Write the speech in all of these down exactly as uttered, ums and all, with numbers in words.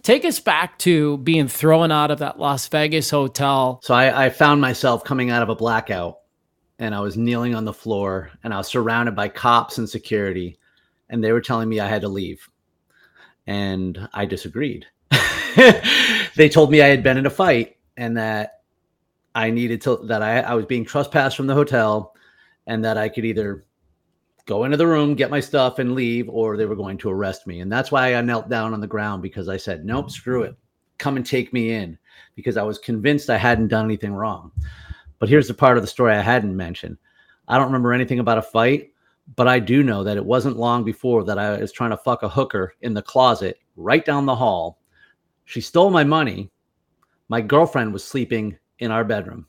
Take us back to being thrown out of that Las Vegas hotel. So I, I found myself coming out of a blackout, and I was kneeling on the floor, and I was surrounded by cops and security, and they were telling me I had to leave. And I disagreed. They told me I had been in a fight and that I needed to, that I, I was being trespassed from the hotel, and that I could either go into the room, get my stuff and leave, or they were going to arrest me. And that's why I knelt down on the ground, because I said, nope, screw it. Come and take me in, because I was convinced I hadn't done anything wrong. But here's the part of the story I hadn't mentioned. I don't remember anything about a fight, but I do know that it wasn't long before that I was trying to fuck a hooker in the closet right down the hall. She stole my money. My girlfriend was sleeping in our bedroom.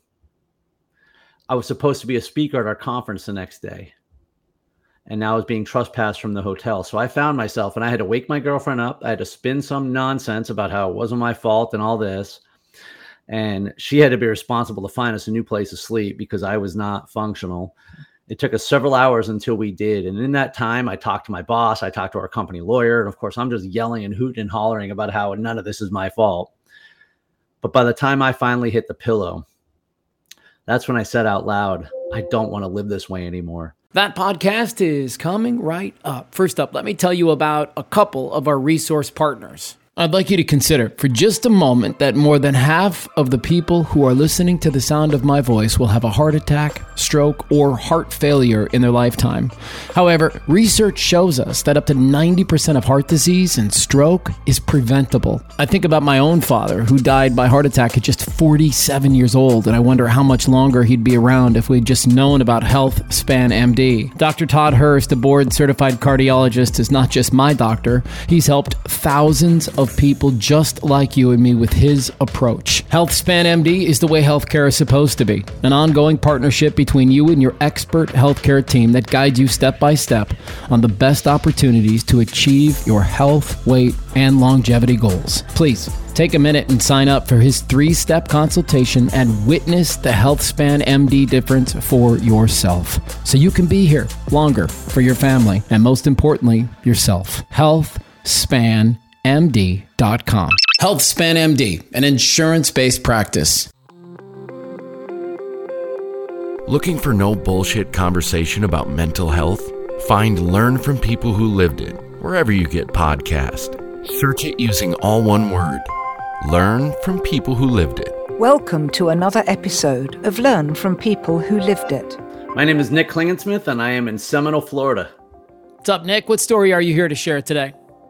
I was supposed to be a speaker at our conference the next day, and now I was being trespassed from the hotel. So I found myself, and I had to wake my girlfriend up. I had to spin some nonsense about how it wasn't my fault and all this. And she had to be responsible to find us a new place to sleep because I was not functional. It took us several hours until we did. And in that time, I talked to my boss. I talked to our company lawyer. And of course, I'm just yelling and hooting and hollering about how none of this is my fault. But by the time I finally hit the pillow, that's when I said out loud, I don't want to live this way anymore. That podcast is coming right up. First up, let me tell you about a couple of our resource partners. I'd like you to consider for just a moment that more than half of the people who are listening to the sound of my voice will have a heart attack, stroke, or heart failure in their lifetime. However, research shows us that up to ninety percent of heart disease and stroke is preventable. I think about my own father, who died by heart attack at just forty-seven years old, and I wonder how much longer he'd be around if we'd just known about HealthSpan M D. Doctor Todd Hurst, a board-certified cardiologist, is not just my doctor. He's helped thousands of Of people just like you and me with his approach. HealthSpan M D is the way healthcare is supposed to be. An ongoing partnership between you and your expert healthcare team that guides you step by step on the best opportunities to achieve your health, weight, and longevity goals. Please take a minute and sign up for his three-step consultation and witness the HealthSpan M D difference for yourself, so you can be here longer for your family and, most importantly, yourself. HealthSpan M D dot com. HealthSpan M D, an insurance-based practice. Looking for no bullshit conversation about mental health? Find Learn from People Who Lived It wherever you get podcasts. Search it using all one word. Learn from People Who Lived It. Welcome to another episode of Learn from People Who Lived It. My name is Nick Klingensmith, and I am in Seminole, Florida. What's up, Nick? What story are you here to share today?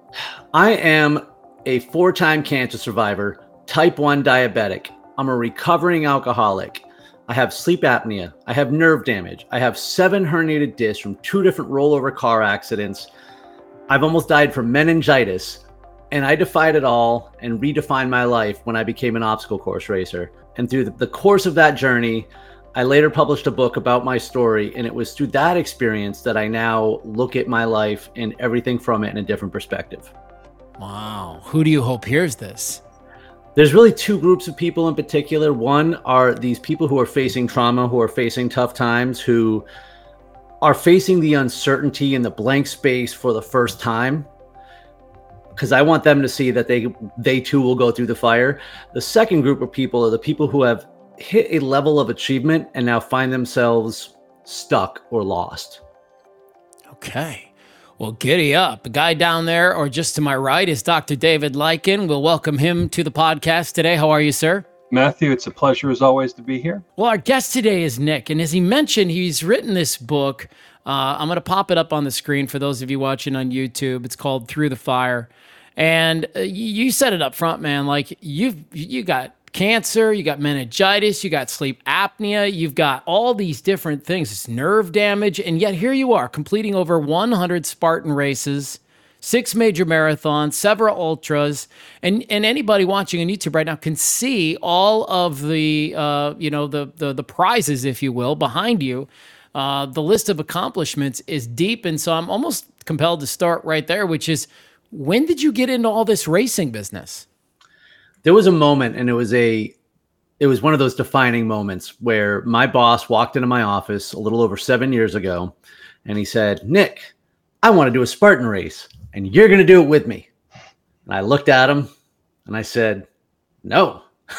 I am a four-time cancer survivor, type one diabetic. I'm a recovering alcoholic. I have sleep apnea. I have nerve damage. I have seven herniated discs from two different rollover car accidents. I've almost died from meningitis, and I defied it all and redefined my life when I became an obstacle course racer. And through the course of that journey, I later published a book about my story, and it was through that experience that I now look at my life and everything from it in a different perspective. Wow. Who do you hope hears this? There's really two groups of people in particular. One are these people who are facing trauma, who are facing tough times, who are facing the uncertainty and the blank space for the first time, because I want them to see that they they too will go through the fire. The second group of people are the people who have hit a level of achievement and now find themselves stuck or lost. Okay. Well, giddy up. The guy down there, or just to my right, is Doctor David Lykken. We'll welcome him to the podcast today. How are you, sir? Matthew, it's a pleasure as always to be here. Well, our guest today is Nick, and as he mentioned, he's written this book. Uh, I'm going to pop it up on the screen for those of you watching on YouTube. It's called Through the Fire. And uh, you said it up front, man. Like, you've you got cancer, you got meningitis, you got sleep apnea, you've got all these different things. It's nerve damage, and yet here you are completing over one hundred Spartan races, six major marathons, several ultras, and and anybody watching on YouTube right now can see all of the uh, you know the, the the prizes, if you will, behind you. Uh, the list of accomplishments is deep, and so I'm almost compelled to start right there, which is, when did you get into all this racing business? There was a moment, and it was a, it was one of those defining moments where my boss walked into my office a little over seven years ago, and he said, "Nick, I want to do a Spartan race, and you're going to do it with me." And I looked at him, And I said, no,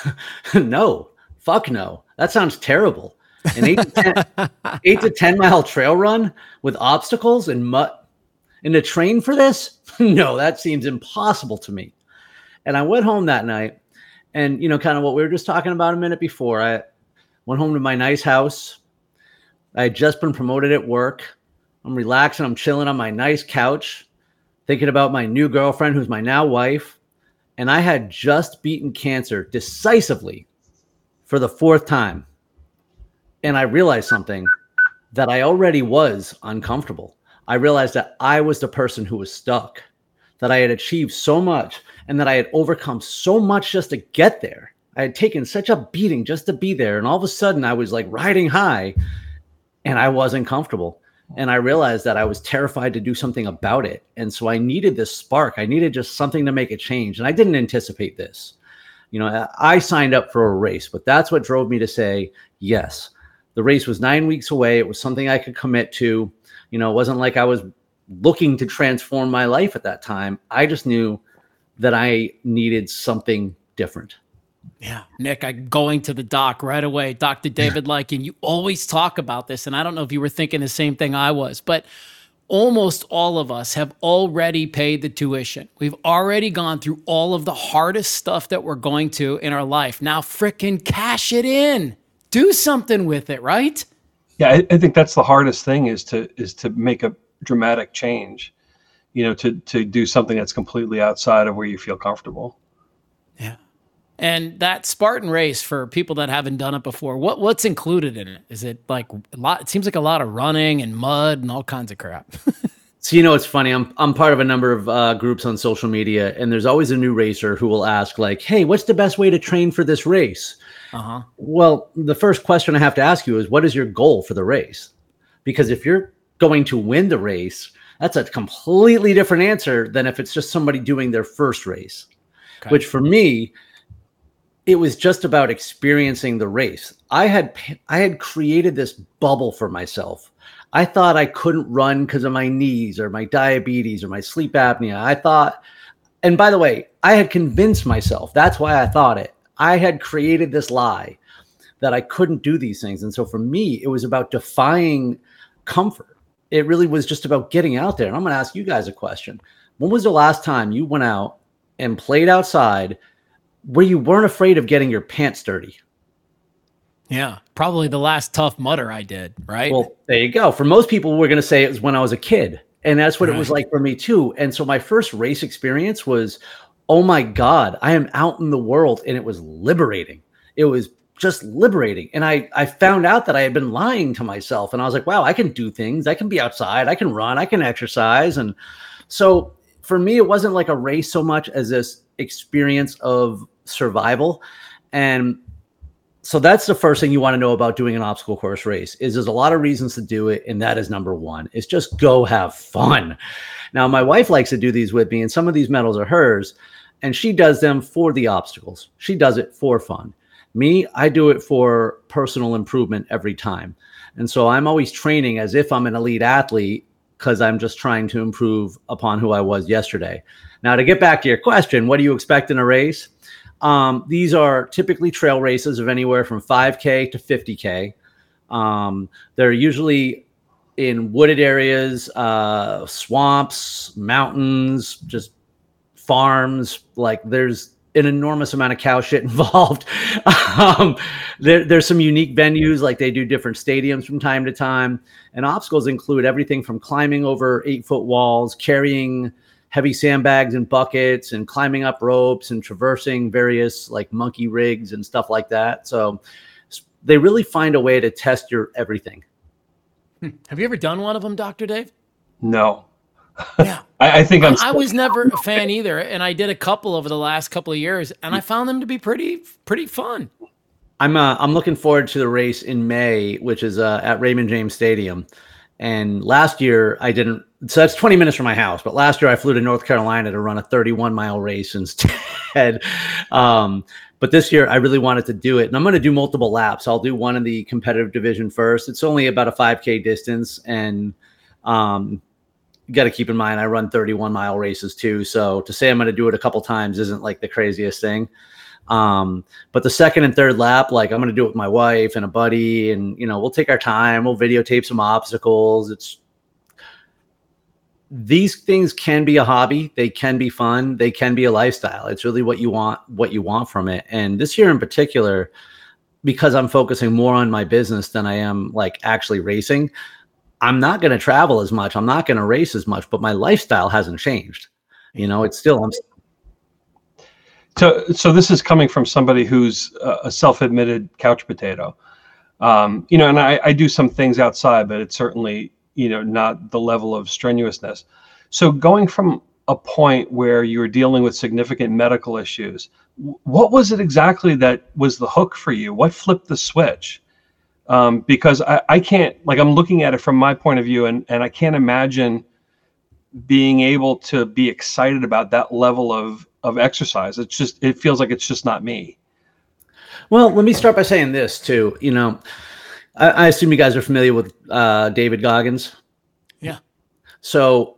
no, fuck no. That sounds terrible. An eight to ten, eight to ten mile trail run with obstacles and mud and to train for this? No, that seems impossible to me. And I went home that night and, you know, kind of what we were just talking about a minute before. I went home to my nice house. I had just been promoted at work. I'm relaxing. I'm chilling on my nice couch, thinking about my new girlfriend, who's my now wife. And I had just beaten cancer decisively for the fourth time. And I realized something, that I already was uncomfortable. I realized that I was the person who was stuck, that I had achieved so much and that I had overcome so much just to get there. I had taken such a beating just to be there. And all of a sudden I was like riding high and I wasn't comfortable. And I realized that I was terrified to do something about it. And so I needed this spark. I needed just something to make a change. And I didn't anticipate this. You know, I signed up for a race, but that's what drove me to say, yes, the race was nine weeks away. It was something I could commit to. You know, it wasn't like I was looking to transform my life at that time. I just knew that I needed something different. Yeah. Nick, I'm going to the doc right away. Doctor David Lycan, you always talk about this, and I don't know if you were thinking the same thing I was, but almost all of us have already paid the tuition. We've already gone through all of the hardest stuff that we're going to in our life. Now frickin' cash it in. Do something with it, right? Yeah, I, I think that's the hardest thing is to is to make a dramatic change, you know, to to do something that's completely outside of where you feel comfortable. Yeah. And that Spartan race, for people that haven't done it before, what what's included in it? Is it like a lot? It seems like a lot of running and mud and all kinds of crap. So, you know, it's funny. I'm I'm part of a number of uh, groups on social media, and there's always a new racer who will ask, like, "Hey, what's the best way to train for this race?" Uh-huh. Well, the first question I have to ask you is, what is your goal for the race? Because if you're going to win the race, that's a completely different answer than if it's just somebody doing their first race. Okay. Which for me, it was just about experiencing the race. I had I had created this bubble for myself. I thought I couldn't run because of my knees or my diabetes or my sleep apnea. I thought, and by the way, I had convinced myself. That's why I thought it. I had created this lie that I couldn't do these things. And so for me, it was about defying comfort. It really was just about getting out there. And I'm going to ask you guys a question. When was the last time you went out and played outside where you weren't afraid of getting your pants dirty? Yeah, probably the last Tough Mudder I did, right? Well, there you go. For most people, we're going to say it was when I was a kid. And that's what right. It was like for me too. And so my first race experience was, oh my God, I am out in the world. And it was liberating. It was just liberating. And I, I found out that I had been lying to myself. And I was like, wow, I can do things. I can be outside. I can run. I can exercise. And so for me, it wasn't like a race so much as this experience of survival. And so that's the first thing you want to know about doing an obstacle course race is there's a lot of reasons to do it. And that is number one. It's just go have fun. Now, my wife likes to do these with me, and some of these medals are hers, and she does them for the obstacles. She does it for fun. Me, I do it for personal improvement every time. And so I'm always training as if I'm an elite athlete because I'm just trying to improve upon who I was yesterday. Now, to get back to your question, what do you expect in a race? Um, these are typically trail races of anywhere from five K to fifty K. Um, they're usually in wooded areas, uh, swamps, mountains, just farms. Like there's an enormous amount of cow shit involved. um, there, there's some unique venues, like they do different stadiums from time to time. And obstacles include everything from climbing over eight foot walls, carrying heavy sandbags and buckets, and climbing up ropes and traversing various like monkey rigs and stuff like that. So they really find a way to test your everything. Have you ever done one of them, Doctor Dave? No. Yeah. I, I think I'm. I, I was never a fan either, and I did a couple over the last couple of years, and I found them to be pretty, pretty fun. I'm uh, I'm looking forward to the race in May, which is uh, at Raymond James Stadium. And last year I didn't. So that's twenty minutes from my house. But last year I flew to North Carolina to run a thirty-one mile race instead. um, But this year I really wanted to do it, and I'm going to do multiple laps. I'll do one in the competitive division first. It's only about a five K distance, and um, you got to keep in mind, I run thirty-one mile races too. So to say I'm going to do it a couple times isn't like the craziest thing. Um, but the second and third lap, like I'm going to do it with my wife and a buddy, and, you know, we'll take our time. We'll videotape some obstacles. It's, these things can be a hobby. They can be fun. They can be a lifestyle. It's really what you want, what you want from it. And this year in particular, because I'm focusing more on my business than I am like actually racing, I'm not going to travel as much. I'm not going to race as much, but my lifestyle hasn't changed. You know, it's still, I'm So, so this is coming from somebody who's a self-admitted couch potato, um, you know, and I, I do some things outside, but it's certainly, you know, not the level of strenuousness. So going from a point where you were dealing with significant medical issues, what was it exactly that was the hook for you? What flipped the switch? Um, because I, I can't, like, I'm looking at it from my point of view, and, and I can't imagine being able to be excited about that level of of exercise. It's just, it feels like it's just not me. Well, let me start by saying this too. You know, I, I assume you guys are familiar with uh, David Goggins. Yeah. So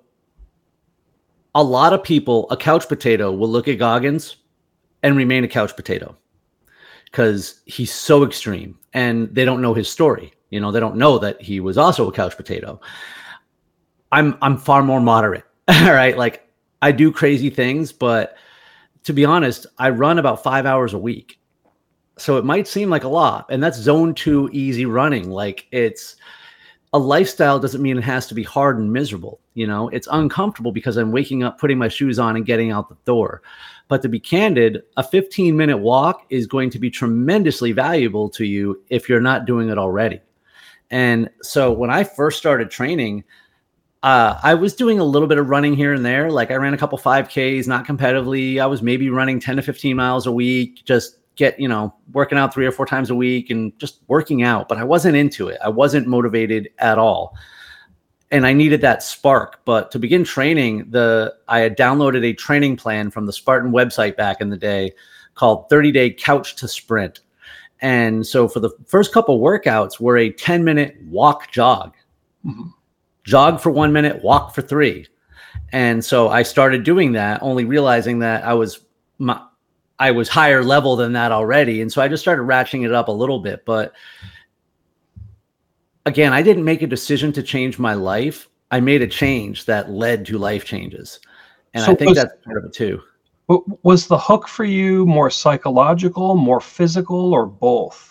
a lot of people, a couch potato will look at Goggins and remain a couch potato because he's so extreme and they don't know his story. You know, they don't know that he was also a couch potato. I'm, I'm far more moderate. All right. Like, I do crazy things, but to be honest, I run about five hours a week. So it might seem like a lot, and that's zone two easy running. Like, it's a lifestyle doesn't mean it has to be hard and miserable. You know, it's uncomfortable because I'm waking up, putting my shoes on and getting out the door. But to be candid, a fifteen minute walk is going to be tremendously valuable to you if you're not doing it already. And so when I first started training, Uh, I was doing a little bit of running here and there. Like, I ran a couple five Ks, not competitively. I was maybe running ten to fifteen miles a week, just get, you know, working out three or four times a week and just working out. But I wasn't into it. I wasn't motivated at all. And I needed that spark. But to begin training, the I had downloaded a training plan from the Spartan website back in the day called thirty day Couch to Sprint. And so for the first couple workouts were a ten minute walk jog. Mm-hmm. Jog for one minute, walk for three. And so I started doing that, only realizing that I was my, I was higher level than that already. And so I just started ratcheting it up a little bit. But again, I didn't make a decision to change my life. I made a change that led to life changes. And so I think was, that's part of it too. Was the hook for you more psychological, more physical, or both?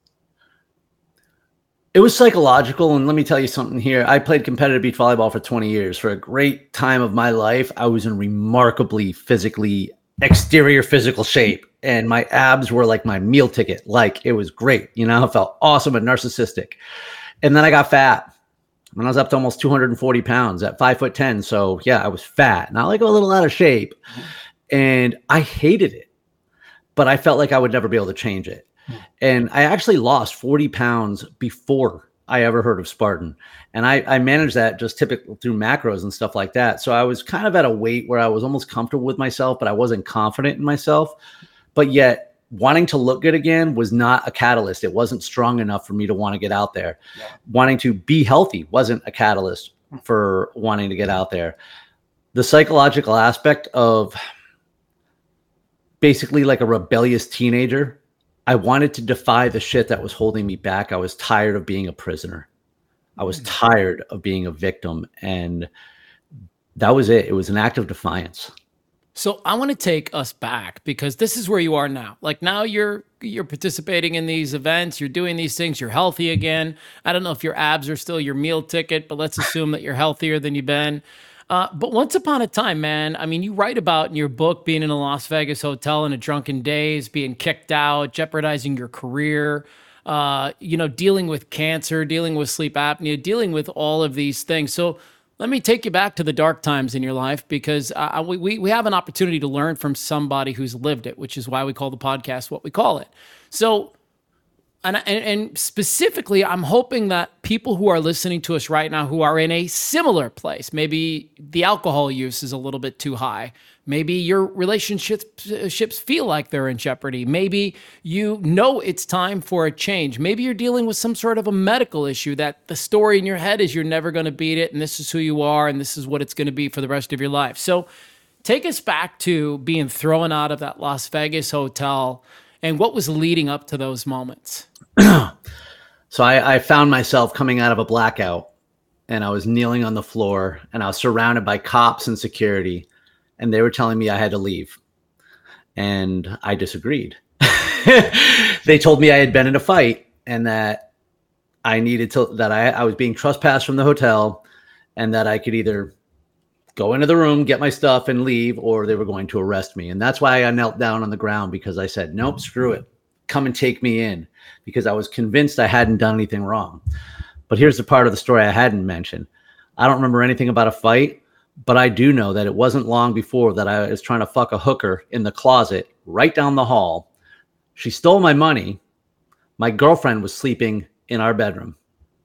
It was psychological, and let me tell you something here. I played competitive beach volleyball for twenty years. For a great time of my life, I was in remarkably physically, exterior physical shape, and my abs were like my meal ticket. Like, it was great. You know, I felt awesome and narcissistic. And then I got fat. When I was up to almost two hundred forty pounds at five foot ten. So yeah, I was fat, not like a little out of shape. And I hated it, but I felt like I would never be able to change it. And I actually lost forty pounds before I ever heard of Spartan. And I, I managed that just typically through macros and stuff like that. So I was kind of at a weight where I was almost comfortable with myself, but I wasn't confident in myself. But yet wanting to look good again was not a catalyst. It wasn't strong enough for me to want to get out there. Yeah. Wanting to be healthy wasn't a catalyst for wanting to get out there. The psychological aspect of basically like a rebellious teenager, I wanted to defy the shit that was holding me back. I was tired of being a prisoner. I was tired of being a victim. And that was it. It was an act of defiance. So I want to take us back because this is where you are now. Like, now you're you're participating in these events. You're doing these things. You're healthy again. I don't know if your abs are still your meal ticket, but let's assume that you're healthier than you've been. Uh, but once upon a time, man, I mean, you write about in your book being in a Las Vegas hotel in a drunken daze, being kicked out, jeopardizing your career, uh, you know, dealing with cancer, dealing with sleep apnea, dealing with all of these things. So let me take you back to the dark times in your life, because uh, we, we have an opportunity to learn from somebody who's lived it, which is why we call the podcast what we call it. So And, and and specifically, I'm hoping that people who are listening to us right now who are in a similar place, maybe the alcohol use is a little bit too high, Maybe your relationships feel like they're in jeopardy. Maybe you know it's time for a change. Maybe you're dealing with some sort of a medical issue that the story in your head is you're never going to beat it, and this is who you are, and this is what it's going to be for the rest of your life. So take us back to being thrown out of that Las Vegas hotel and what was leading up to those moments. So I, I found myself coming out of a blackout, and I was kneeling on the floor, and I was surrounded by cops and security, and they were telling me I had to leave. And I disagreed. They told me I had been in a fight and that I needed to, that I, I was being trespassed from the hotel, and that I could either go into the room, get my stuff and leave, or they were going to arrest me. And that's why I knelt down on the ground, because I said, nope, screw it. Come and take me in, because I was convinced I hadn't done anything wrong. But here's the part of the story I hadn't mentioned. I don't remember anything about a fight, but I do know that it wasn't long before that I was trying to fuck a hooker in the closet right down the hall. She stole my money. My girlfriend was sleeping in our bedroom.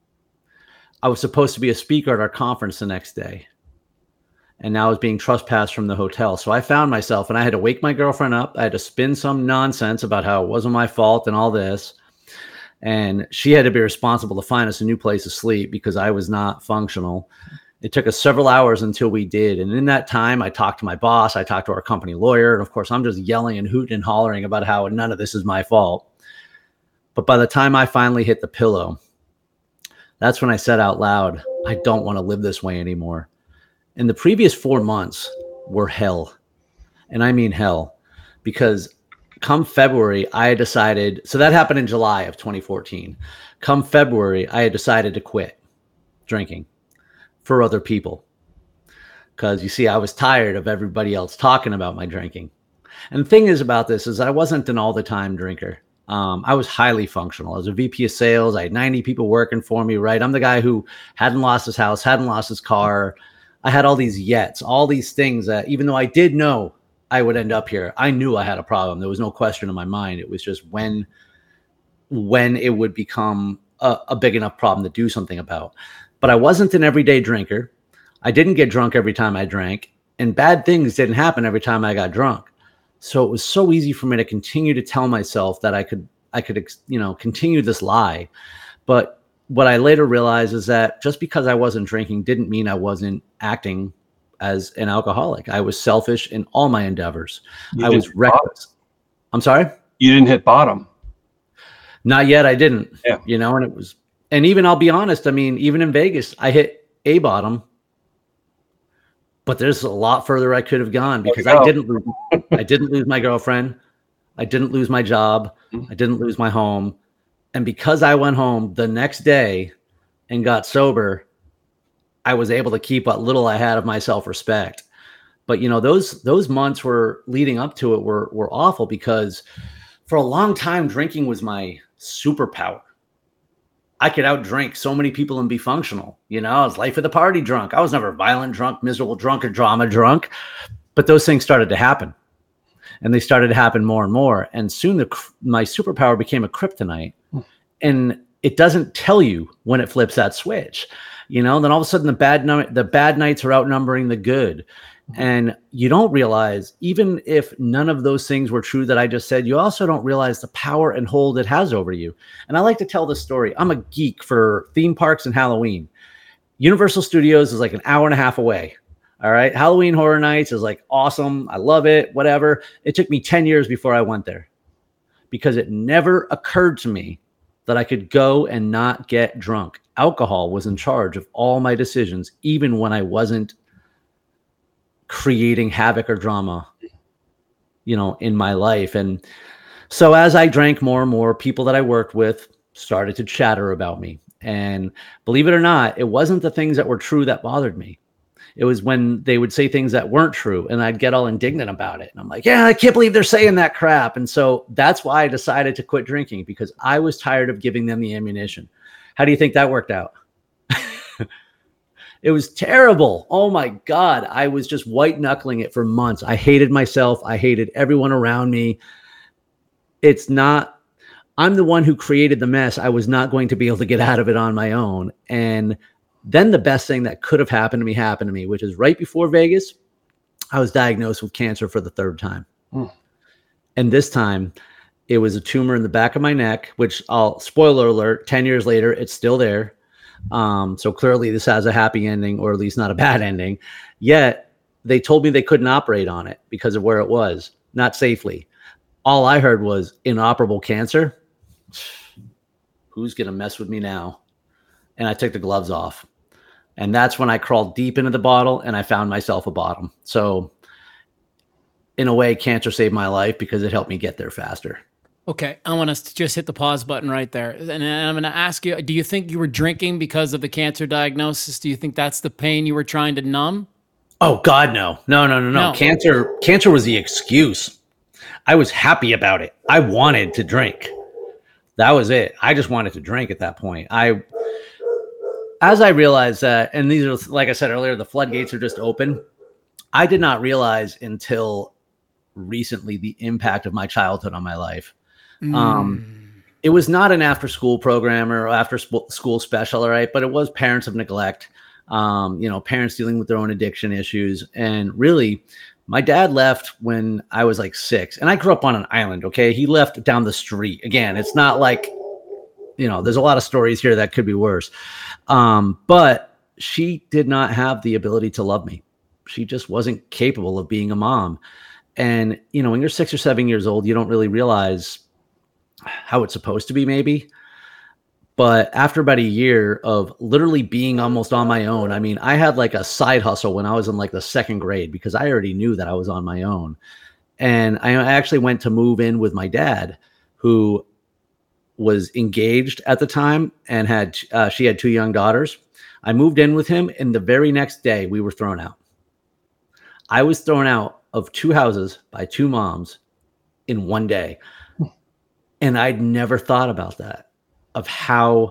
I was supposed to be a speaker at our conference the next day, and now I was being trespassed from the hotel. So I found myself, and I had to wake my girlfriend up. I had to spin some nonsense about how it wasn't my fault and all this. And she had to be responsible to find us a new place to sleep because I was not functional. It took us several hours until we did. And in that time, I talked to my boss. I talked to our company lawyer. And of course, I'm just yelling and hooting and hollering about how none of this is my fault. But by the time I finally hit the pillow, that's when I said out loud, I don't want to live this way anymore. And the previous four months were hell. And I mean hell, because come February, I had decided, so that happened in July of twenty fourteen. Come February, I had decided to quit drinking for other people. Because you see, I was tired of everybody else talking about my drinking. And the thing is about this is I wasn't an all the time drinker. Um, I was highly functional. I was a V P of sales. I had ninety people working for me, right? I'm the guy who hadn't lost his house, hadn't lost his car. I had all these yets, all these things that even though I did know I would end up here, I knew I had a problem. There was no question in my mind. It was just when, when it would become a, a big enough problem to do something about. But I wasn't an everyday drinker. I didn't get drunk every time I drank, and bad things didn't happen every time I got drunk. So it was so easy for me to continue to tell myself that I could, I could, you know, continue this lie. But what I later realized is that just because I wasn't drinking didn't mean I wasn't acting as an alcoholic. I was selfish in all my endeavors. You I was reckless. Bottom. I'm sorry? You didn't hit bottom. Not yet. I didn't, yeah. You know, and it was, and even I'll be honest. I mean, even in Vegas, I hit a bottom, but there's a lot further I could have gone because I didn't, lose, I didn't lose my girlfriend. I didn't lose my job. I didn't lose my home. And because I went home the next day and got sober, I was able to keep what little I had of my self-respect. But, you know, those those months were leading up to it were were awful because for a long time, drinking was my superpower. I could outdrink so many people and be functional. You know, I was life of the party drunk. I was never violent drunk, miserable drunk, or drama drunk. But those things started to happen. And they started to happen more and more. And soon the, my superpower became a kryptonite. And it doesn't tell you when it flips that switch. You know, then all of a sudden the bad no- the bad nights are outnumbering the good. And you don't realize, even if none of those things were true that I just said, you also don't realize the power and hold it has over you. And I like to tell this story. I'm a geek for theme parks and Halloween. Universal Studios is like an hour and a half away. All right. Halloween Horror Nights is like awesome. I love it. Whatever. It took me ten years before I went there because it never occurred to me that I could go and not get drunk. Alcohol was in charge of all my decisions, even when I wasn't creating havoc or drama, you know, in my life. And so as I drank more and more, people that I worked with started to chatter about me. And believe it or not, it wasn't the things that were true that bothered me. It was when they would say things that weren't true and I'd get all indignant about it. And I'm like, yeah, I can't believe they're saying that crap. And so that's why I decided to quit drinking, because I was tired of giving them the ammunition. How do you think that worked out? It was terrible. Oh my God. I was just white knuckling it for months. I hated myself. I hated everyone around me. It's not, I'm the one who created the mess. I was not going to be able to get out of it on my own. And then the best thing that could have happened to me happened to me, which is right before Vegas, I was diagnosed with cancer for the third time. Mm. And this time it was a tumor in the back of my neck, which I'll spoiler alert, ten years later, it's still there. Um, so clearly this has a happy ending, or at least not a bad ending. Yet they told me they couldn't operate on it because of where it was, not safely. All I heard was inoperable cancer. Who's going to mess with me now? And I took the gloves off. And that's when I crawled deep into the bottle and I found myself a bottom. So in a way, cancer saved my life because it helped me get there faster. Okay, I want us to just hit the pause button right there. And I'm going to ask you, do you think you were drinking because of the cancer diagnosis? Do you think that's the pain you were trying to numb? Oh, God, no. No, no, no, no. No. Cancer, cancer was the excuse. I was happy about it. I wanted to drink. That was it. I just wanted to drink at that point. I... As I realized that, and these are, like I said earlier, the floodgates are just open. I did not realize until recently the impact of my childhood on my life. Mm. Um, it was not an after school program or after sp- school special, all right, but it was parents of neglect, um, you know, parents dealing with their own addiction issues. And really, my dad left when I was like six, and I grew up on an island. Okay. He left down the street. Again, it's not like, you know, there's a lot of stories here that could be worse. Um, but she did not have the ability to love me. She just wasn't capable of being a mom. And, you know, when you're six or seven years old, you don't really realize how it's supposed to be, maybe. But after about a year of literally being almost on my own, I mean, I had like a side hustle when I was in like the second grade because I already knew that I was on my own. And I actually went to move in with my dad, who was engaged at the time and had, uh, she had two young daughters. I moved in with him, and the very next day we were thrown out. I was thrown out of two houses by two moms in one day. And I'd never thought about that, of how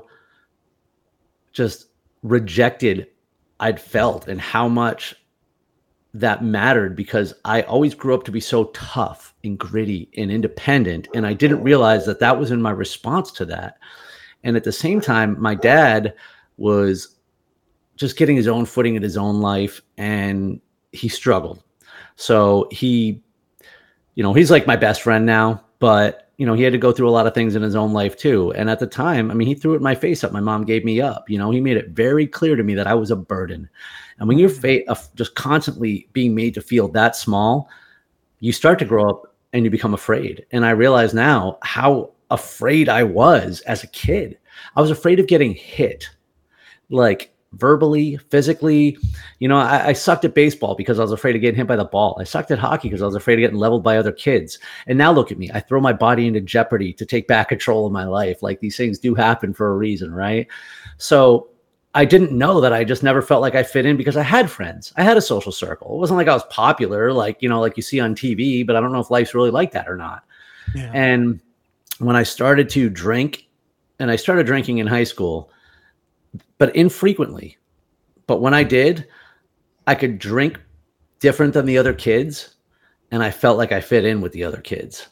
just rejected I'd felt and how much that mattered, because I always grew up to be so tough and gritty and independent. And I didn't realize that that was in my response to that. And at the same time, my dad was just getting his own footing in his own life, and he struggled. So he, you know, he's like my best friend now, but, you know, he had to go through a lot of things in his own life too. And at the time, I mean, he threw it in my face up. My mom gave me up. You know, he made it very clear to me that I was a burden. And when you're fa- uh, just constantly being made to feel that small, you start to grow up and you become afraid. And I realize now how afraid I was as a kid. I was afraid of getting hit, like verbally, physically. You know, I, I sucked at baseball because I was afraid of getting hit by the ball. I sucked at hockey because I was afraid of getting leveled by other kids. And now look at me. I throw my body into jeopardy to take back control of my life. Like, these things do happen for a reason, right? So I didn't know that I just never felt like I fit in because I had friends. I had a social circle. It wasn't like I was popular, like, you know, like you see on T V, but I don't know if life's really like that or not. Yeah. And when I started to drink, and I started drinking in high school, but infrequently. But when I did, I could drink different than the other kids, and I felt like I fit in with the other kids.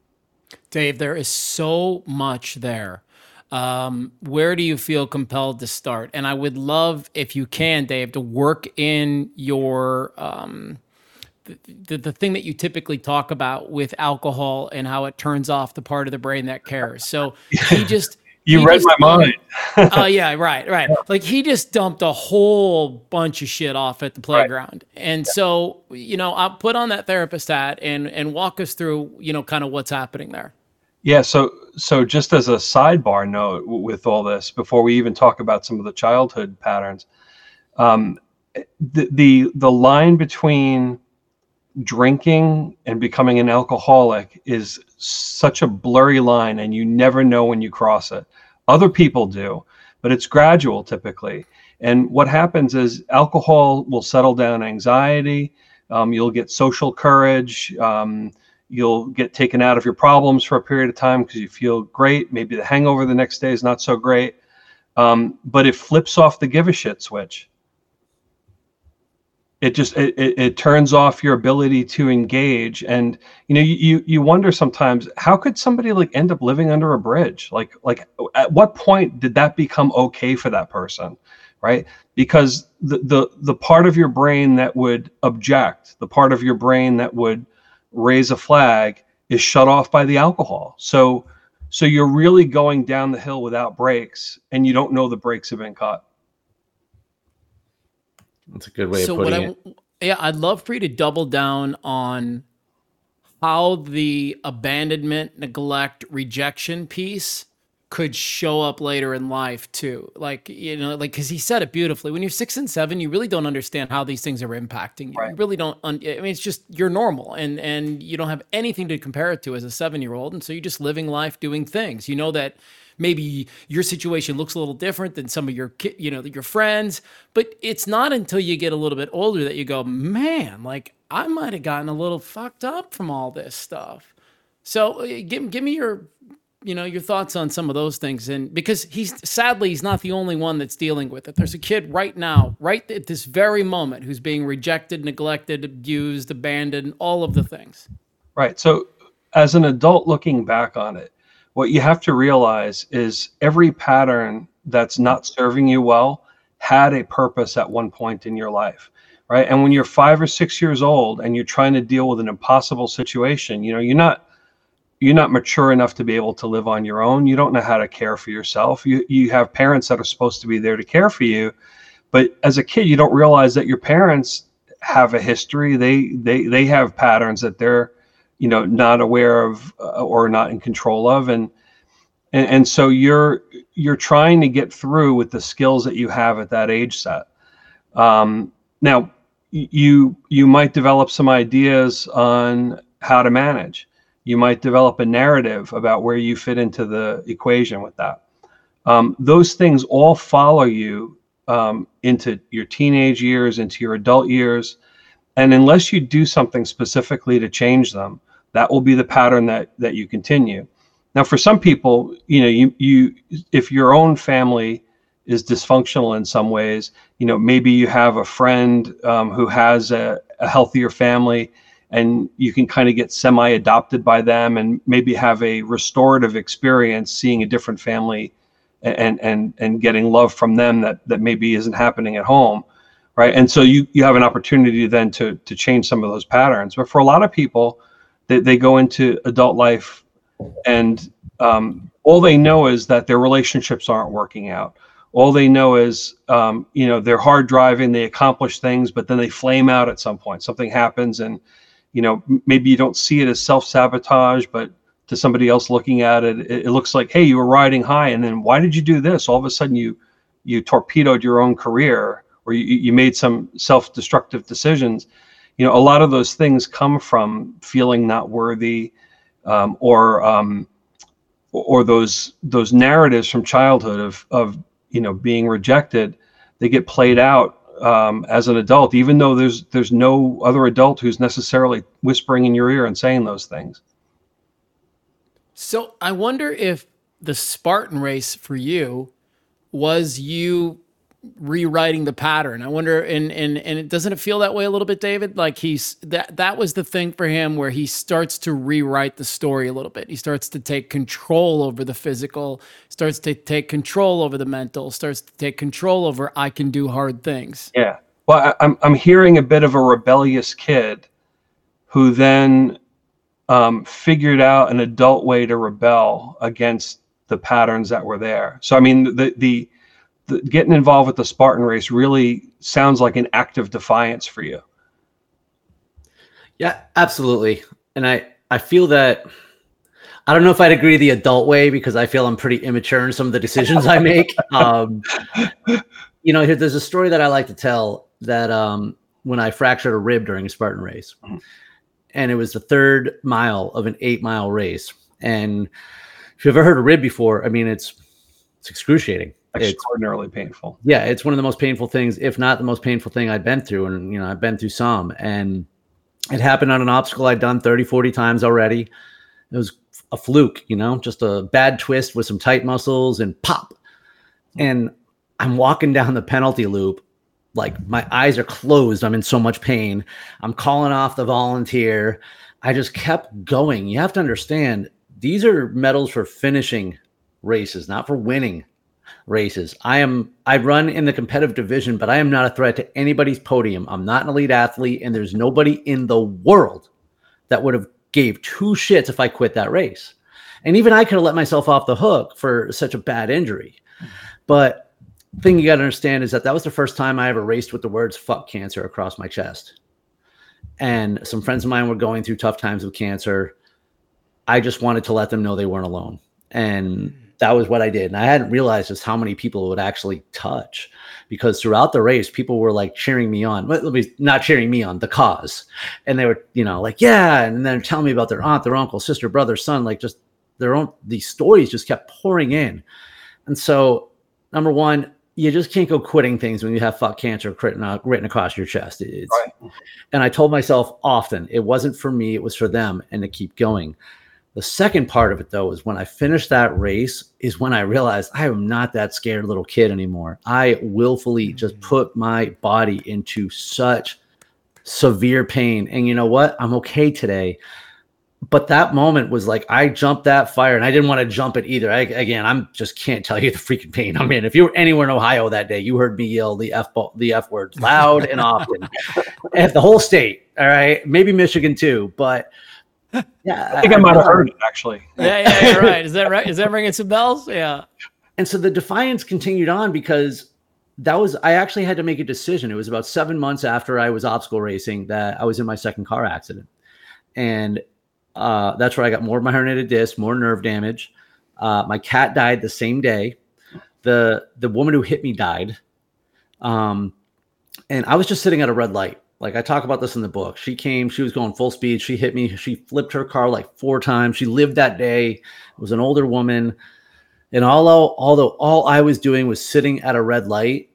Dave, there is so much there. Um, where do you feel compelled to start? And I would love, if you can, Dave, to work in your um, the, the, the thing that you typically talk about with alcohol and how it turns off the part of the brain that cares. So he just you he read just, my mind. Oh uh, yeah, right, right. Like, he just dumped a whole bunch of shit off at the playground, right. And so, you know, I'll put on that therapist hat and and walk us through, you know, kind of what's happening there. Yeah, so so just as a sidebar note with all this, before we even talk about some of the childhood patterns, um, the, the the line between drinking and becoming an alcoholic is such a blurry line, and you never know when you cross it. Other people do, but it's gradual typically. And what happens is alcohol will settle down anxiety. Um, you'll get social courage. Um, You'll get taken out of your problems for a period of time because you feel great. Maybe the hangover the next day is not so great. Um, but it flips off the give a shit switch. It just, it, it, it turns off your ability to engage. And, you know, you, you wonder sometimes, how could somebody like end up living under a bridge? Like, like at what point did that become okay for that person? right? Because the, the, the part of your brain that would object, the part of your brain that would raise a flag is shut off by the alcohol. So, so you're really going down the hill without brakes, and you don't know the brakes have been cut. That's a good way so of putting what I, it. Yeah, I'd love for you to double down on how the abandonment, neglect, rejection piece could show up later in life too. Like, you know, like, cause he said it beautifully. When you're six and seven, you really don't understand how these things are impacting you. Right. You really don't. Un- I mean, it's just, you're normal and, and you don't have anything to compare it to as a seven year old. And so you're just living life, doing things, you know, that maybe your situation looks a little different than some of your, ki- you know, your friends, but it's not until you get a little bit older that you go, man, like I might've gotten a little fucked up from all this stuff. So uh, give, give me your, you know, your thoughts on some of those things. And because he's sadly, he's not the only one that's dealing with it. There's a kid right now, right at this very moment, who's being rejected, neglected, abused, abandoned, all of the things. Right. So as an adult looking back on it, what you have to realize is every pattern that's not serving you well had a purpose at one point in your life. Right. And when you're five or six years old and you're trying to deal with an impossible situation, you know, you're not, you're not mature enough to be able to live on your own. You don't know how to care for yourself. You you have parents that are supposed to be there to care for you. But as a kid, you don't realize that your parents have a history. They they they have patterns that they're, you know, not aware of uh, or not in control of. And, and and so you're you're trying to get through with the skills that you have at that age set. Um, now, you you might develop some ideas on how to manage. You might develop a narrative about where you fit into the equation with that. Um, those things all follow you um, into your teenage years, into your adult years. And unless you do something specifically to change them, that will be the pattern that, that you continue. Now, for some people, you know, you, you, if your own family is dysfunctional in some ways, you know, maybe you have a friend um, who has a, a healthier family, and you can kind of get semi-adopted by them and maybe have a restorative experience seeing a different family and and and getting love from them that that maybe isn't happening at home, right? And so you you have an opportunity then to to change some of those patterns. But for a lot of people, they, they go into adult life and um, all they know is that their relationships aren't working out. All they know is, um, you know, they're hard driving, they accomplish things, but then they flame out at some point. Something happens and, you know, maybe you don't see it as self-sabotage, but to somebody else looking at it, it, it looks like, hey, you were riding high, and then why did you do this? All of a sudden you you torpedoed your own career, or you, you made some self-destructive decisions. You know, a lot of those things come from feeling not worthy, um, or um, or those those narratives from childhood of of you know being rejected. They get played out Um, as an adult, even though there's there's no other adult who's necessarily whispering in your ear and saying those things. So I wonder if the Spartan race for you was you rewriting the pattern. I wonder, and and and it doesn't it feel that way a little bit, David? Like he's that that was the thing for him where he starts to rewrite the story a little bit. He starts to take control over the physical, starts to take control over the mental, starts to take control over I can do hard things. Yeah. Well, I, I'm I'm hearing a bit of a rebellious kid who then um, figured out an adult way to rebel against the patterns that were there. So I mean, the the The, getting involved with the Spartan race really sounds like an act of defiance for you. Yeah, absolutely. And I, I feel that, I don't know if I'd agree the adult way, because I feel I'm pretty immature in some of the decisions I make. Um, you know, here, there's a story that I like to tell that um, when I fractured a rib during a Spartan race, mm-hmm. and it was the third mile of an eight mile race. And if you've ever heard a rib before, I mean, it's, it's excruciating. Extraordinarily it's, painful. Yeah, it's one of the most painful things, if not the most painful thing I've been through. And, you know, I've been through some. And it happened on an obstacle I'd done thirty, forty times already. It was a fluke, you know, just a bad twist with some tight muscles and pop. And I'm walking down the penalty loop, like my eyes are closed. I'm in so much pain. I'm calling off the volunteer. I just kept going. You have to understand, these are medals for finishing races, not for winning. races. I am, I run in the competitive division, but I am not a threat to anybody's podium. I'm not an elite athlete, and there's nobody in the world that would have gave two shits if I quit that race. And even I could have let myself off the hook for such a bad injury. But the thing you got to understand is that that was the first time I ever raced with the words "fuck cancer" across my chest. And some friends of mine were going through tough times with cancer. I just wanted to let them know they weren't alone. And that was what I did. And I hadn't realized just how many people it would actually touch, because throughout the race, people were like cheering me on, but not cheering me on, the cause. And they were, you know, like, yeah. And then telling me about their aunt, their uncle, sister, brother, son, like just their own, these stories just kept pouring in. And so number one, you just can't go quitting things when you have fuck cancer written, uh, written across your chest. It's, right. And I told myself often, it wasn't for me, it was for them, and to keep going. The second part of it, though, is when I finished that race is when I realized I am not that scared little kid anymore. I willfully just put my body into such severe pain. And you know what? I'm okay today. But that moment was like, I jumped that fire, and I didn't want to jump it either. I, again, I'm just can't tell you the freaking pain I'm in. If you were anywhere in Ohio that day, you heard me yell the F the F word loud and often. At the whole state. All right. Maybe Michigan too, but yeah, I think I, I might have heard it actually. Yeah, yeah, you're right. Is that right? Is that ringing some bells? Yeah. And so the defiance continued on, because that was, I actually had to make a decision. It was about seven months after I was obstacle racing that I was in my second car accident. And uh, that's where I got more of my herniated disc, more nerve damage. Uh, my cat died the same day. The, the woman who hit me died. Um, and I was just sitting at a red light. Like I talk about this in the book. She came, she was going full speed. She hit me. She flipped her car like four times. She lived that day. It was an older woman. And although, although all I was doing was sitting at a red light,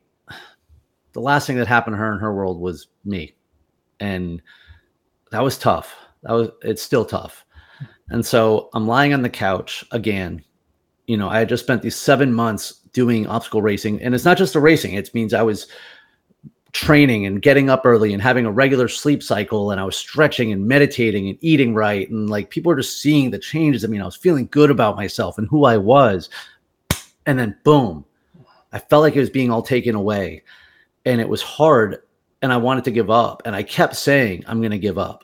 the last thing that happened to her in her world was me. And that was tough. That was, it's still tough. And so I'm lying on the couch again. You know, I had just spent these seven months doing obstacle racing, and it's not just the racing. It means I was training and getting up early and having a regular sleep cycle, and I was stretching and meditating and eating right, and like people were just seeing the changes. I mean, I was feeling good about myself and who I was, and then boom, I felt like it was being all taken away, and it was hard, and I wanted to give up, and I kept saying I'm going to give up.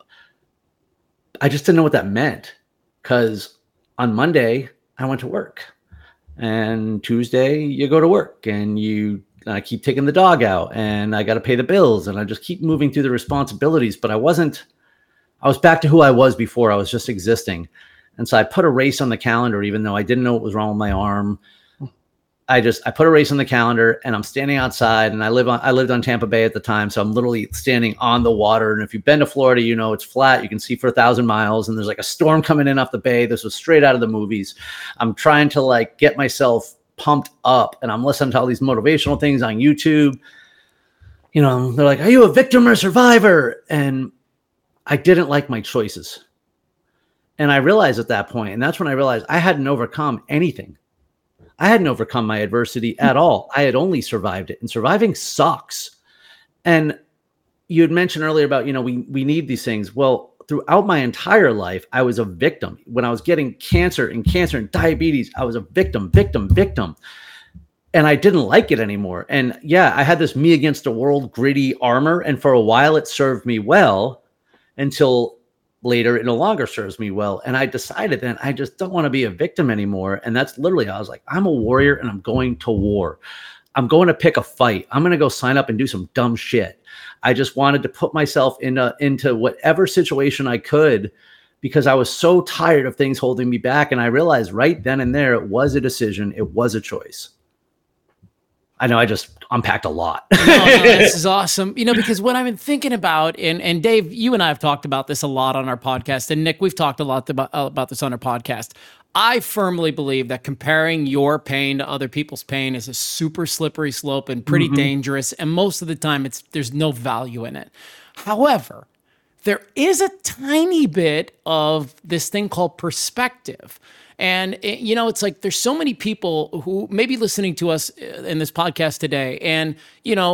I just didn't know what that meant, because on Monday I went to work, and Tuesday you go to work, and you And I keep taking the dog out, and I got to pay the bills, and I just keep moving through the responsibilities. But I wasn't, I was back to who I was before. I was just existing. And so I put a race on the calendar, even though I didn't know what was wrong with my arm. I just, I put a race on the calendar, and I'm standing outside, and I live on, I lived on Tampa Bay at the time. So I'm literally standing on the water. And if you've been to Florida, you know, it's flat. You can see for a thousand miles, and there's like a storm coming in off the bay. This was straight out of the movies. I'm trying to like get myself pumped up, and I'm listening to all these motivational things on YouTube. You know, they're like, are you a victim or survivor? And I didn't like my choices. And I realized at that point, and that's when I realized I hadn't overcome anything. I hadn't overcome my adversity at all. I had only survived it, and surviving sucks. And you had mentioned earlier about, you know, we, we need these things. Well, throughout my entire life, I was a victim. When I was getting cancer and cancer and diabetes, I was a victim, victim, victim. And I didn't like it anymore. And yeah, I had this me against the world gritty armor. And for a while it served me well, until later it no longer serves me well. And I decided then I just don't want to be a victim anymore. And that's literally, I was like, I'm a warrior, and I'm going to war. I'm going to pick a fight. I'm going to go sign up and do some dumb shit. I just wanted to put myself in a, into whatever situation I could, because I was so tired of things holding me back. And I realized right then and there, it was a decision. It was a choice. I know I just unpacked a lot. No, no, this is awesome. You know, because what I've been thinking about, and, and Dave, you and I have talked about this a lot on our podcast, and Nick, we've talked a lot about, about this on our podcast. I firmly believe that comparing your pain to other people's pain is a super slippery slope and pretty mm-hmm. dangerous. And most of the time, it's there's no value in it. However, there is a tiny bit of this thing called perspective. And, it, you know, it's like there's so many people who may be listening to us in this podcast today. And, you know,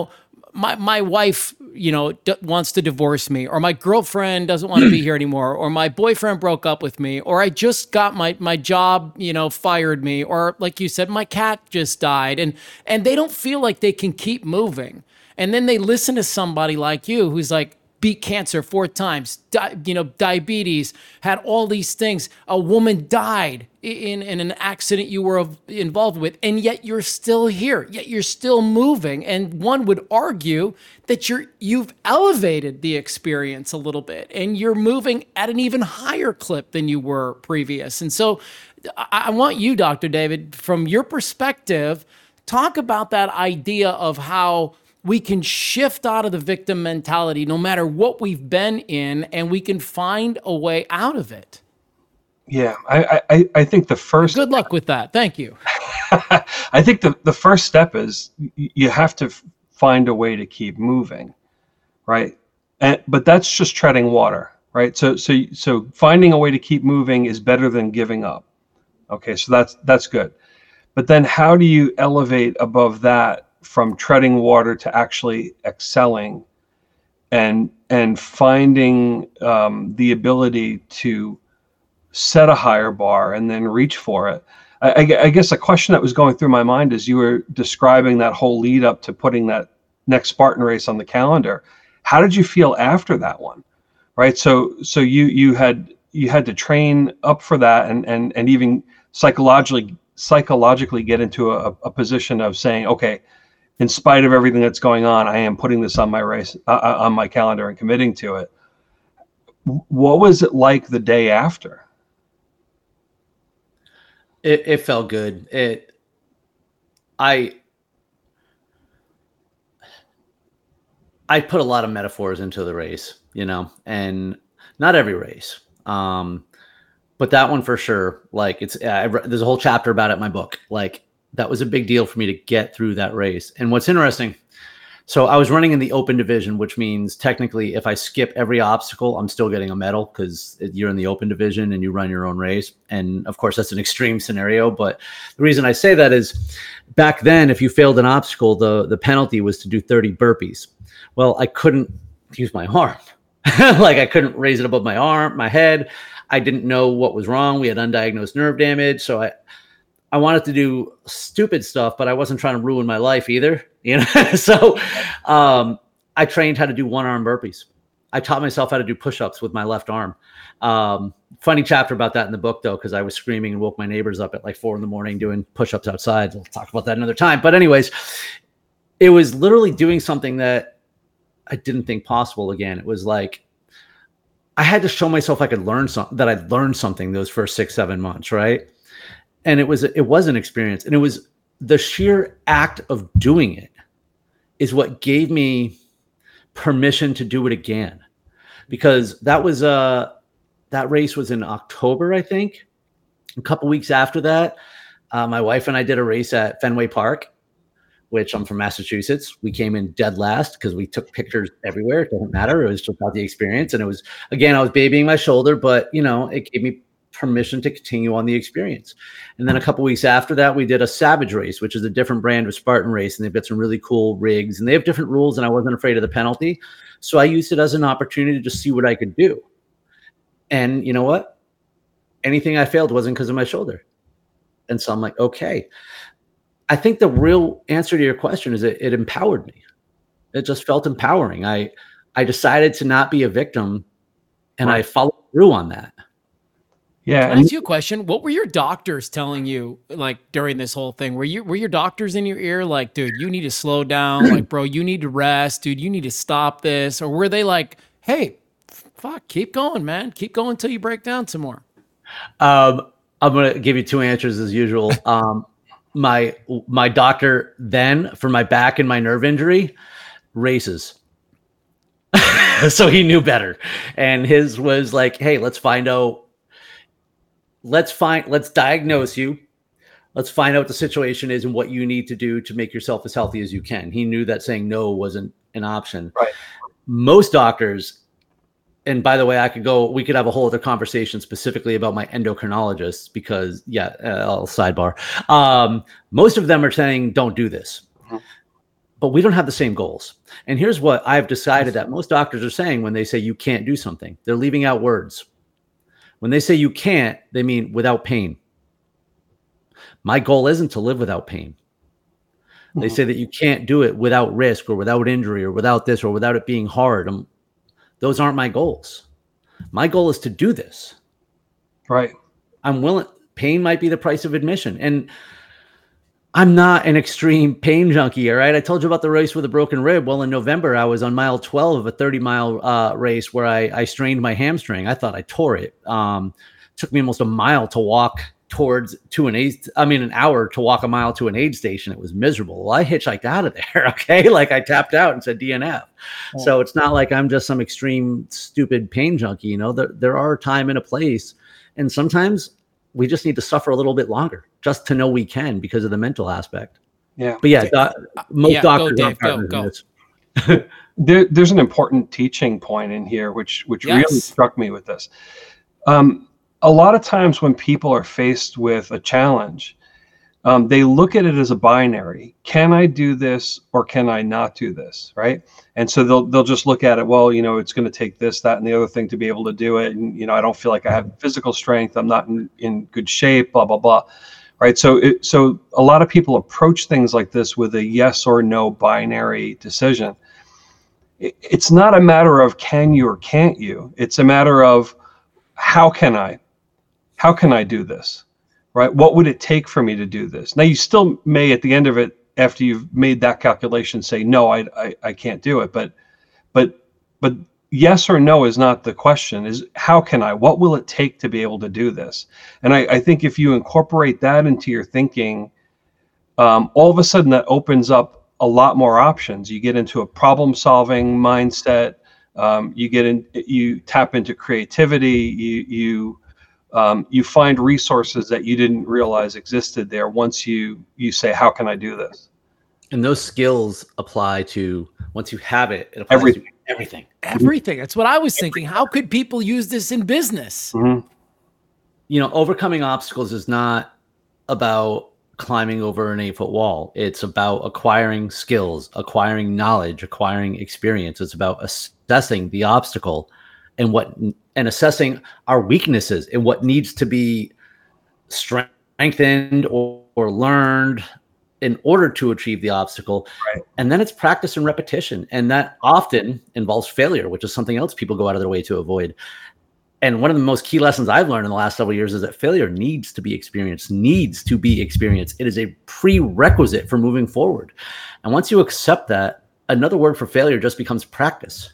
my my wife, you know, d- wants to divorce me, or my girlfriend doesn't want to be here anymore, or my boyfriend broke up with me, or I just got my my job, you know, fired me, or like you said, my cat just died, and and they don't feel like they can keep moving. And then they listen to somebody like you who's like, beat cancer four times, di- you know, diabetes, had all these things. A woman died in, in an accident you were involved with, and yet you're still here, yet you're still moving. And one would argue that you're, you've elevated the experience a little bit, and you're moving at an even higher clip than you were previous. And so I, I want you, Doctor David, from your perspective, talk about that idea of how we can shift out of the victim mentality no matter what we've been in, and we can find a way out of it. Yeah, I, I, I think the first... Good luck with that. Thank you. I think the, the first step is you have to find a way to keep moving, right? And, but that's just treading water, right? So, so, so finding a way to keep moving is better than giving up. Okay, so that's, that's good. But then how do you elevate above that from treading water to actually excelling and and finding um, the ability to set a higher bar and then reach for it? I, I, I guess a question that was going through my mind as you were describing that whole lead up to putting that next Spartan race on the calendar, how did you feel after that one? Right. So so you you had you had to train up for that and and and even psychologically psychologically get into a, a position of saying, okay, in spite of everything that's going on, I am putting this on my race, uh, on my calendar and committing to it. What was it like the day after? It, it felt good. It, I, I put a lot of metaphors into the race, you know, and not every race, um, but that one for sure. Like it's, I, there's a whole chapter about it in my book. Like, that was a big deal for me to get through that race. And what's interesting, so I was running in the open division, which means technically if I skip every obstacle, I'm still getting a medal because you're in the open division and you run your own race. And of course, that's an extreme scenario. But the reason I say that is back then, if you failed an obstacle, the, the penalty was to do thirty burpees. Well, I couldn't use my arm. Like I couldn't raise it above my arm, my head. I didn't know what was wrong. We had undiagnosed nerve damage. So I, I wanted to do stupid stuff, but I wasn't trying to ruin my life either, you know? So um, I trained how to do one arm burpees. I taught myself how to do push-ups with my left arm. Um, funny chapter about that in the book though, because I was screaming and woke my neighbors up at like four in the morning doing push-ups outside. We'll talk about that another time. But anyways, it was literally doing something that I didn't think possible again. It was like, I had to show myself I could learn something, that I'd learned something those first six, seven months, right? And it was it was an experience, and it was the sheer act of doing it is what gave me permission to do it again, because that was uh that race was in October, I think. A couple weeks after that, uh, my wife and I did a race at Fenway Park, which I'm from Massachusetts. We came in dead last because we took pictures everywhere. It doesn't matter. It was just about the experience, and it was again I was babying my shoulder, but you know it gave me permission to continue on the experience. And then a couple weeks after that, we did a Savage race, which is a different brand of Spartan race. And they've got some really cool rigs and they have different rules. And I wasn't afraid of the penalty. So I used it as an opportunity to just see what I could do. And you know what? Anything I failed wasn't because of my shoulder. And so I'm like, okay. I think the real answer to your question is it, it empowered me. It just felt empowering. I, I decided to not be a victim, and right. I followed through on that. Yeah. Can I ask you a question? What were your doctors telling you, like, during this whole thing? Were you were your doctors in your ear, like, dude, you need to slow down, like, bro, you need to rest, dude, you need to stop this? Or were they like, hey, fuck, keep going, man, keep going until you break down some more? Um, I'm gonna give you two answers as usual. Um, my my doctor then for my back and my nerve injury, races. So he knew better, and his was like, hey, let's find out. Let's find, let's diagnose you. Let's find out what the situation is and what you need to do to make yourself as healthy as you can. He knew that saying no wasn't an option. Right. Most doctors, and by the way, I could go, we could have a whole other conversation specifically about my endocrinologists because yeah, uh, I'll sidebar. Um, most of them are saying, don't do this. Mm-hmm. but we don't have the same goals. And here's what I've decided that most doctors are saying when they say you can't do something. They're leaving out words. When they say you can't, they mean without pain. My goal isn't to live without pain. They say that you can't do it without risk or without injury or without this or without it being hard. Um, those aren't my goals. My goal is to do this. Right. I'm willing. Pain might be the price of admission. And I'm not an extreme pain junkie. All right. I told you about the race with a broken rib. Well, in November, I was on mile twelve of a thirty mile uh, race where I, I strained my hamstring. I thought I tore it. Um, it took me almost a mile to walk towards to an aid, I mean, an hour to walk a mile to an aid station. It was miserable. Well, I hitchhiked out of there. Okay. Like I tapped out and said D N F. Oh. So it's not like I'm just some extreme, stupid pain junkie. You know, there, there are a time and a place. And sometimes we just need to suffer a little bit longer just to know we can because of the mental aspect. Yeah. But yeah, doc, most yeah, doctors go, are Dave, partners go, in go. this. there, there's an important teaching point in here, which, which yes. really struck me with this. Um, A lot of times when people are faced with a challenge, um, they look at it as a binary. Can I do this or can I not do this, right? And so they'll they'll just look at it, well, you know, it's going to take this, that, and the other thing to be able to do it. And, you know, I don't feel like I have physical strength. I'm not in, in good shape, blah, blah, blah, right? So, it, so a lot of people approach things like this with a yes or no binary decision. It, it's not a matter of can you or can't you. It's a matter of how can I? How can I do this, right? What would it take for me to do this? Now, you still may, at the end of it, after you've made that calculation, say, no, I, I, I can't do it. But, but, but yes or no is not the question. Is how can I? What will it take to be able to do this? And I, I think if you incorporate that into your thinking, um, all of a sudden that opens up a lot more options. You get into a problem-solving mindset. Um, you get in. You tap into creativity. You you. Um, you find resources that you didn't realize existed there once you you say, how can I do this? And those skills apply to, once you have it, it applies everything. to everything. Everything. That's what I was thinking. How could people use this in business? Mm-hmm. You know, overcoming obstacles is not about climbing over an eight foot wall. It's about acquiring skills, acquiring knowledge, acquiring experience. It's about assessing the obstacle and what and assessing our weaknesses and what needs to be strengthened or, or learned in order to achieve the obstacle. Right. And then it's practice and repetition. And that often involves failure, which is something else people go out of their way to avoid. And one of the most key lessons I've learned in the last several years is that failure needs to be experienced, needs to be experienced. It is a prerequisite for moving forward. And once you accept that, another word for failure just becomes practice.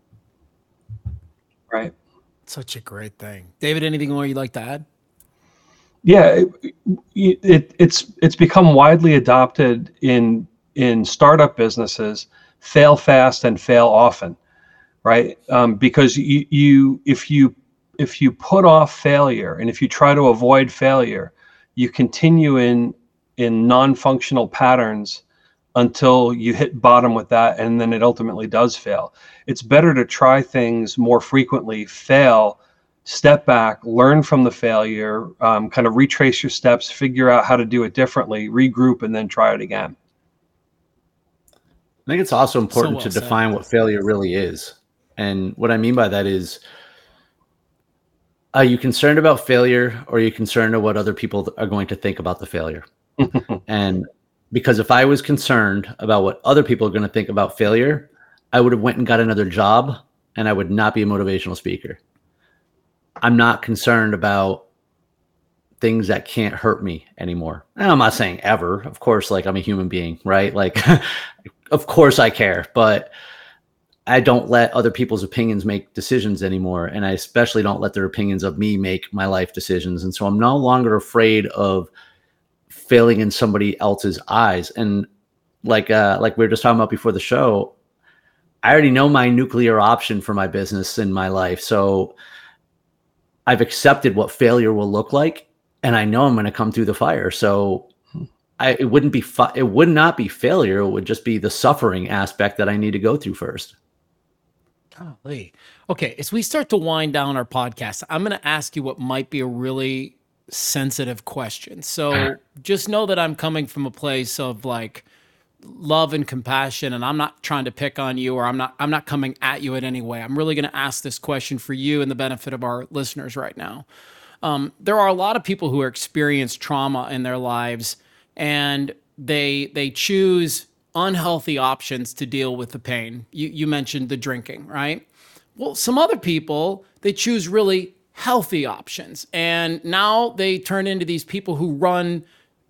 Right. Such a great thing. David, anything more you'd like to add? Yeah, it, it, it's it's become widely adopted in in startup businesses. Fail fast and fail often, right? Um, because you you if you if you put off failure and if you try to avoid failure, you continue in in non-functional patterns until you hit bottom with that, and then it ultimately does fail. It's better to try things more frequently, fail, step back, learn from the failure, um, kind of retrace your steps, figure out how to do it differently, regroup, and then try it again. I think it's also important So well to said. define what failure really is. And what I mean by that is, are you concerned about failure, or are you concerned about what other people are going to think about the failure? And because if I was concerned about what other people are going to think about failure, I would have went and got another job, and I would not be a motivational speaker. I'm not concerned about things that can't hurt me anymore. And I'm not saying ever. Of course, like I'm a human being, right? Like, of course I care, but I don't let other people's opinions make decisions anymore. And I especially don't let their opinions of me make my life decisions. And so I'm no longer afraid of failing in somebody else's eyes. And like, uh, like we were just talking about before the show, I already know my nuclear option for my business in my life. So I've accepted what failure will look like, and I know I'm going to come through the fire. So I, it wouldn't be, fu- it would not be failure. It would just be the suffering aspect that I need to go through first. Golly. Okay, as we start to wind down our podcast, I'm going to ask you what might be a really sensitive question. So just know that I'm coming from a place of like love and compassion, and I'm not trying to pick on you, or I'm not I'm not coming at you in any way. I'm really going to ask this question for you and the benefit of our listeners right now. Um, there are a lot of people who experience trauma in their lives, and they they choose unhealthy options to deal with the pain. You you mentioned the drinking, right? Well, some other people, they choose really healthy options, and now they turn into these people who run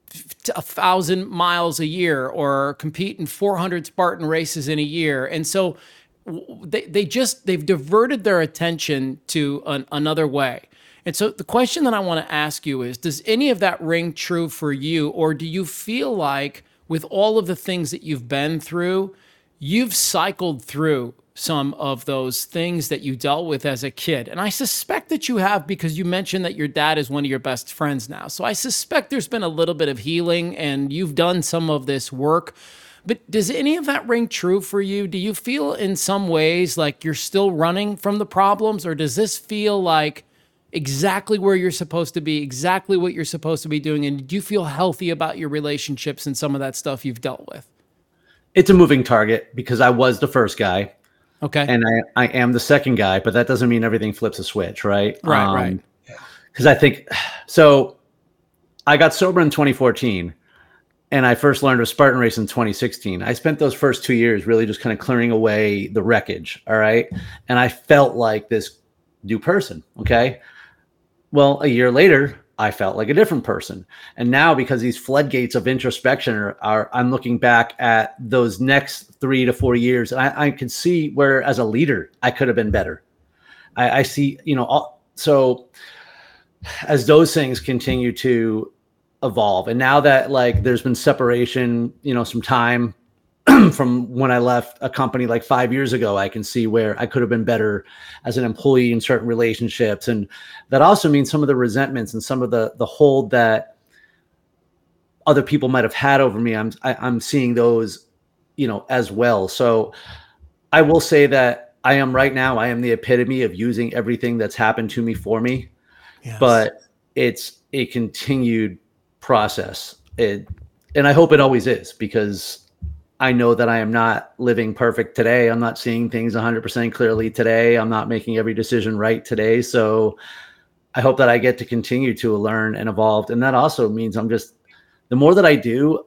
a thousand miles a year or compete in four hundred Spartan races in a year. And so they, they just, they've diverted their attention to an, another way. And so the question that I want to ask you is, does any of that ring true for you? Or do you feel like with all of the things that you've been through, you've cycled through some of those things that you dealt with as a kid? And I suspect that you have, because you mentioned that your dad is one of your best friends now. So I suspect there's been a little bit of healing and you've done some of this work. But does any of that ring true for you? Do you feel in some ways like you're still running from the problems, or does this feel like exactly where you're supposed to be, exactly what you're supposed to be doing? And do you feel healthy about your relationships and some of that stuff you've dealt with? It's a moving target because I was the first guy. Okay. And I, I am the second guy, but that doesn't mean everything flips a switch, right? Right, um, right. Because I think, so I got sober in twenty fourteen, and I first learned of Spartan Race in twenty sixteen. I spent those first two years really just kind of clearing away the wreckage, all right? And I felt like this new person, okay? Well, a year later, I felt like a different person. And now, because these floodgates of introspection are, are I'm looking back at those next three to four years, and I, I can see where, as a leader, I could have been better. I, I see, you know, all, so as those things continue to evolve, and now that like there's been separation, you know, some time from when I left a company like five years ago, I can see where I could have been better as an employee in certain relationships. And that also means some of the resentments and some of the, the hold that other people might've had over me. I'm, I, I'm seeing those, you know, as well. So I will say that I am right now, I am the epitome of using everything that's happened to me for me, yes. But it's a continued process. It, and I hope it always is, because I know that I am not living perfect today. I'm not seeing things one hundred percent clearly today. I'm not making every decision right today. So I hope that I get to continue to learn and evolve. And that also means I'm just, the more that I do,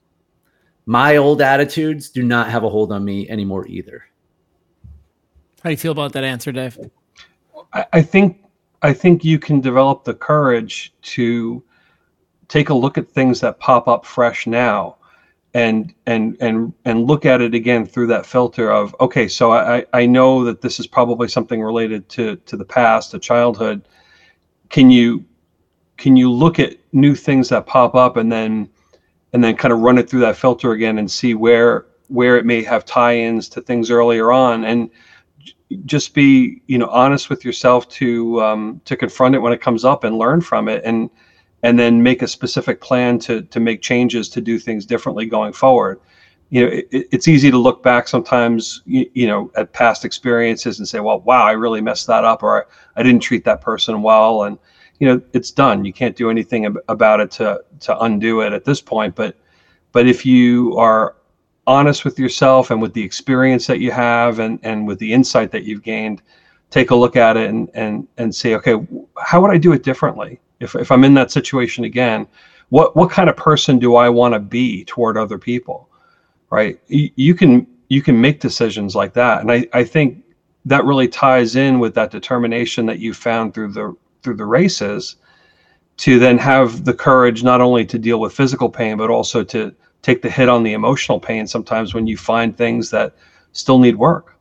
my old attitudes do not have a hold on me anymore either. How do you feel about that answer, Dave? I, I think, I think you can develop the courage to take a look at things that pop up fresh now, and and and and look at it again through that filter of, okay, so I, I know that this is probably something related to to the past, to childhood. Can you can you look at new things that pop up, and then and then kind of run it through that filter again and see where where it may have tie-ins to things earlier on, and just be, you know, honest with yourself to um, to confront it when it comes up and learn from it, and and then make a specific plan to to make changes to do things differently going forward. You know, it, it's easy to look back sometimes, you, you know, at past experiences and say, well, wow, I really messed that up, or I didn't treat that person well. And, you know, it's done. You can't do anything ab- about it to to undo it at this point. But but if you are honest with yourself and with the experience that you have, and, and with the insight that you've gained, take a look at it and and and say, okay, how would I do it differently? If if I'm in that situation again, what what kind of person do I want to be toward other people, right? You, you can you can make decisions like that, and I, I think that really ties in with that determination that you found through the through the races, to then have the courage not only to deal with physical pain, but also to take the hit on the emotional pain sometimes when you find things that still need work.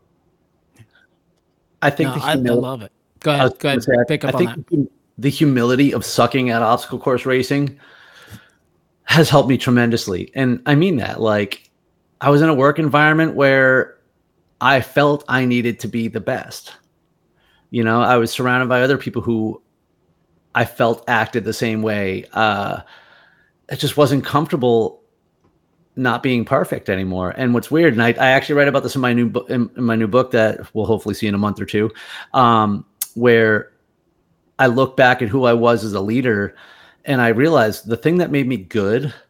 I think no, the I, I love it. Go ahead. Go ahead. Say, Pick up I on think that. The humility of sucking at obstacle course racing has helped me tremendously. And I mean that, like, I was in a work environment where I felt I needed to be the best. You know, I was surrounded by other people who I felt acted the same way. Uh, it just wasn't comfortable not being perfect anymore. And what's weird, and I, I actually write about this in my new book, in, in my new book that we'll hopefully see in a month or two, um, where I look back at who I was as a leader, and I realized the thing that made me good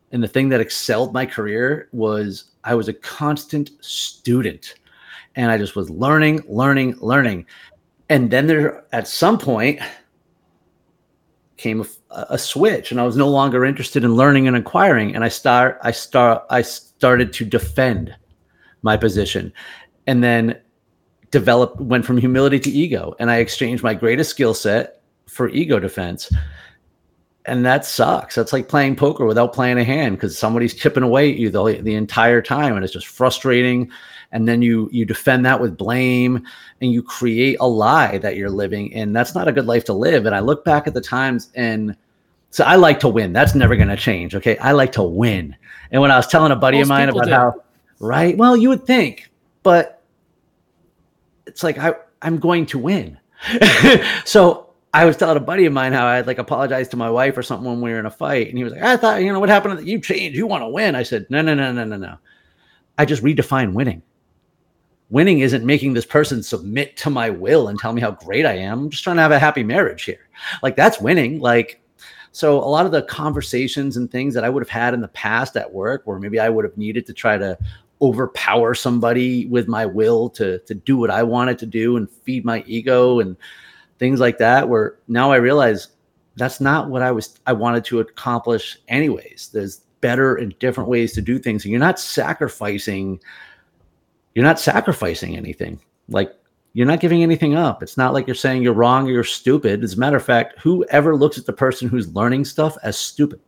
And the thing that excelled my career was I was a constant student, and I just was learning, learning, learning. And then there, at some point, came a, a switch, and I was no longer interested in learning and acquiring. And I start, I start, I started to defend my position, and then developed, went from humility to ego. And I exchanged my greatest skill set for ego defense. And that sucks. That's like playing poker without playing a hand, because somebody's chipping away at you the, the entire time, and it's just frustrating. And then you you defend that with blame, and you create a lie that you're living, and that's not a good life to live. And I look back at the times, and so I like to win. That's never going to change. Okay, I like to win. And when I was telling a buddy Most of mine about do. how, right? Well, you would think, but it's like I I'm going to win. So I was telling a buddy of mine how I had like apologized to my wife or something when we were in a fight. And he was like, I thought, you know, what happened? You changed. You want to win. I said, no, no, no, no, no, no. I just redefined winning. Winning isn't making this person submit to my will and tell me how great I am. I'm just trying to have a happy marriage here. Like, that's winning. Like, so a lot of the conversations and things that I would have had in the past at work, where maybe I would have needed to try to overpower somebody with my will to, to do what I wanted to do and feed my ego and things like that, where now I realize that's not what I was, I wanted to accomplish anyways. There's better and different ways to do things. And you're not sacrificing, you're not sacrificing anything. Like, you're not giving anything up. It's not like you're saying you're wrong or you're stupid. As a matter of fact, whoever looks at the person who's learning stuff as stupid.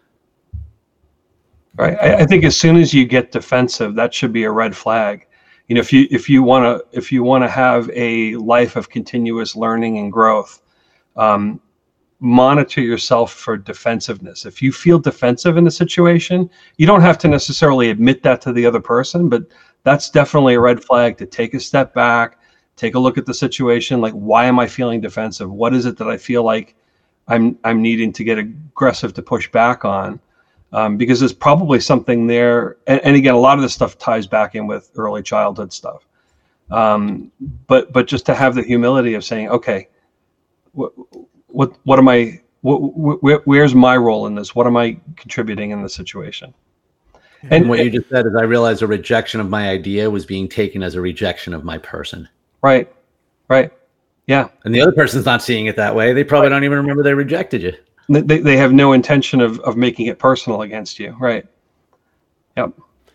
Right. I, I think as soon as you get defensive, that should be a red flag. You know, if you if you want to if you want to have a life of continuous learning and growth, um, monitor yourself for defensiveness. If you feel defensive in a situation, you don't have to necessarily admit that to the other person, but that's definitely a red flag to take a step back, take a look at the situation. Like, why am I feeling defensive? What is it that I feel like I'm I'm needing to get aggressive to push back on? Um, because there's probably something there. And, and again, a lot of this stuff ties back in with early childhood stuff. Um, but but just to have the humility of saying, okay, what what what am I? What, where, where's my role in this? What am I contributing in the situation? And, and what you just said is, I realized a rejection of my idea was being taken as a rejection of my person. Right. Right. Yeah. And the other person's not seeing it that way. They probably don't even remember they rejected you. They they have no intention of, of making it personal against you. Right. Yep.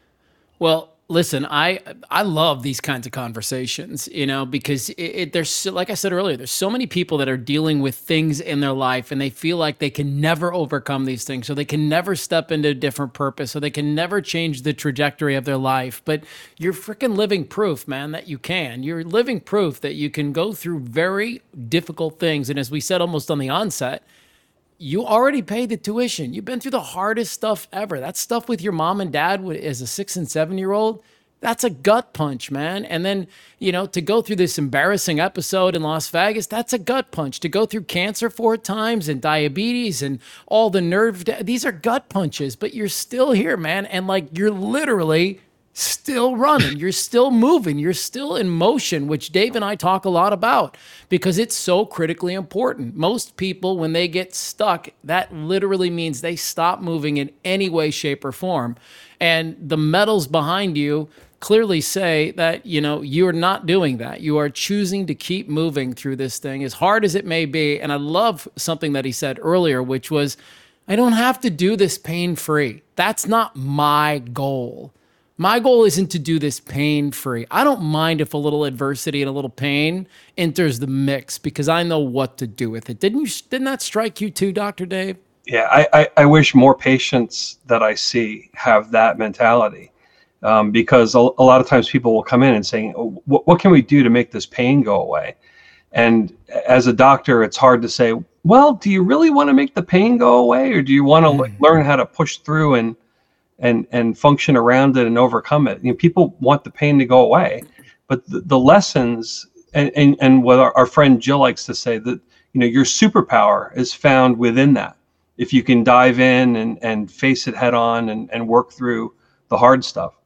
Well, listen, I I love these kinds of conversations, you know, because it, it, there's so, like I said earlier, there's so many people that are dealing with things in their life, and they feel like they can never overcome these things, so they can never step into a different purpose, so they can never change the trajectory of their life. But you're freaking living proof, man, that you can. You're living proof that you can go through very difficult things, and as we said almost on the onset, you already paid the tuition. You've been through the hardest stuff ever. That stuff with your mom and dad as a six and seven year old, that's a gut punch, man. And then, you know, to go through this embarrassing episode in Las Vegas, that's a gut punch. To go through cancer four times and diabetes and all the nerve, these are gut punches, but you're still here, man. And like, you're literally still running, you're still moving, you're still in motion, which Dave and I talk a lot about because it's so critically important. Most people, when they get stuck, that literally means they stop moving in any way, shape, or form. And the medals behind you clearly say that, you know, you're not doing that. You are choosing to keep moving through this thing, as hard as it may be. And I love something that he said earlier, which was, I don't have to do this pain-free. That's not my goal. My goal isn't to do this pain-free. I don't mind if a little adversity and a little pain enters the mix because I know what to do with it. Didn't you? Didn't that strike you too, Doctor Dave? Yeah, I, I, I wish more patients that I see have that mentality, um, because a, a lot of times people will come in and saying, oh, what, what can we do to make this pain go away? And as a doctor, it's hard to say, well, do you really want to make the pain go away, or do you want to mm. learn how to push through and and and function around it and overcome it? You know, people want the pain to go away, but the, the lessons and, and and what our, our friend Jill likes to say, that, you know, your superpower is found within that. If you can dive in and, and face it head on and, and work through the hard stuff.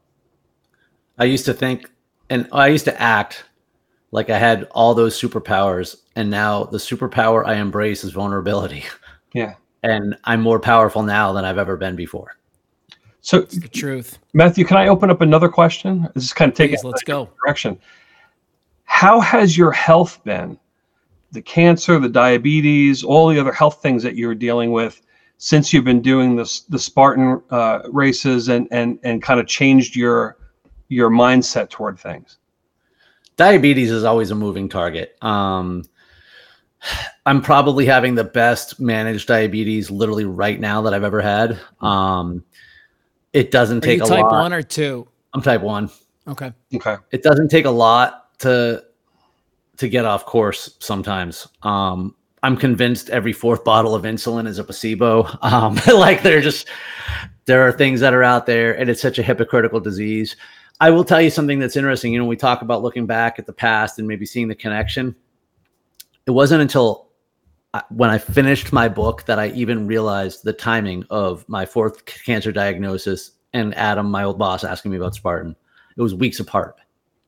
I used to think, and I used to act like I had all those superpowers, and now the superpower I embrace is vulnerability. Yeah. And I'm more powerful now than I've ever been before. So It's the truth. Matthew, can I open up another question? This is kind of taking Please, let's a go. direction. How has your health been? The cancer, the diabetes, all the other health things that you're dealing with since you've been doing this, the Spartan uh, races and, and, and kind of changed your, your mindset toward things? Diabetes is always a moving target. Um, I'm probably having the best managed diabetes literally right now that I've ever had. Um, it doesn't Are take you a type lot. one or two? I'm type one. Okay. Okay. It doesn't take a lot to to get off course sometimes. Um, I'm convinced every fourth bottle of insulin is a placebo. Um, like they're just, there are things that are out there and it's such a hypocritical disease. I will tell you something that's interesting. You know, we talk about looking back at the past and maybe seeing the connection. It wasn't until I, when I finished my book that I even realized the timing of my fourth cancer diagnosis and Adam, my old boss, asking me about Spartan. It was weeks apart.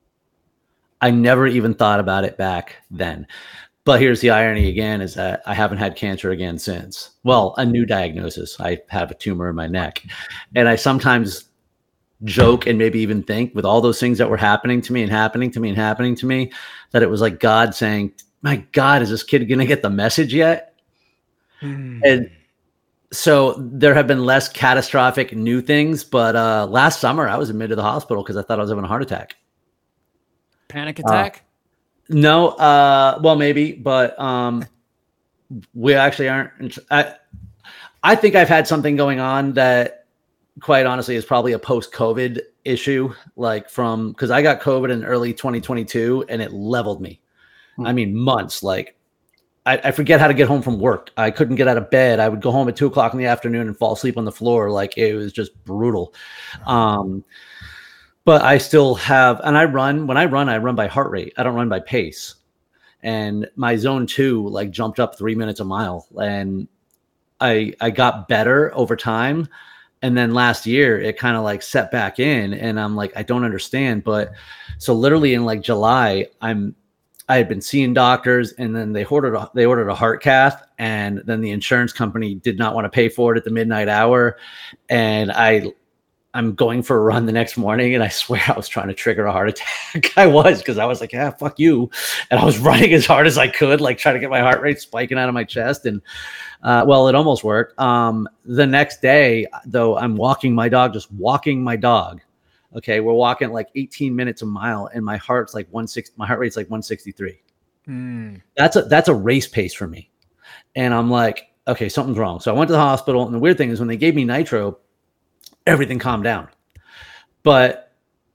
I never even thought about it back then. But here's the irony again, is that I haven't had cancer again since. Well, a new diagnosis. I have a tumor in my neck. And I sometimes joke and maybe even think with all those things that were happening to me and happening to me and happening to me, that it was like God saying, my God, is this kid going to get the message yet? Mm. And so there have been less catastrophic new things. But uh, last summer, I was admitted to the hospital because I thought I was having a heart attack. Panic attack? Uh, no, uh, well, maybe, but um, we actually aren't. I, I think I've had something going on that, quite honestly, is probably a post-COVID issue. Like from because I got COVID in early twenty twenty-two, and it leveled me. Hmm. I mean, months. Like I, I forget how to get home from work. I couldn't get out of bed. I would go home at two o'clock in the afternoon and fall asleep on the floor. Like it was just brutal. Um, But I still have, and I run, when I run, I run by heart rate. I don't run by pace. And my zone two like jumped up three minutes a mile. And I I got better over time. And then last year it kind of like set back in and I'm like, I don't understand. But so literally in like July, I'm, I had been seeing doctors and then they ordered, a, they ordered a heart cath and then the insurance company did not want to pay for it at the midnight hour. And I I'm going for a run the next morning and I swear I was trying to trigger a heart attack. I was, because I was like, yeah, fuck you. And I was running as hard as I could, like trying to get my heart rate spiking out of my chest. And uh, well, it almost worked. Um, the next day, though, I'm walking my dog, just walking my dog. Okay. We're walking like eighteen minutes a mile and my heart's like one sixty, my heart rate's like one sixty-three. Mm. That's a, that's a race pace for me. And I'm like, okay, something's wrong. So I went to the hospital and the weird thing is when they gave me nitro, everything calmed down. But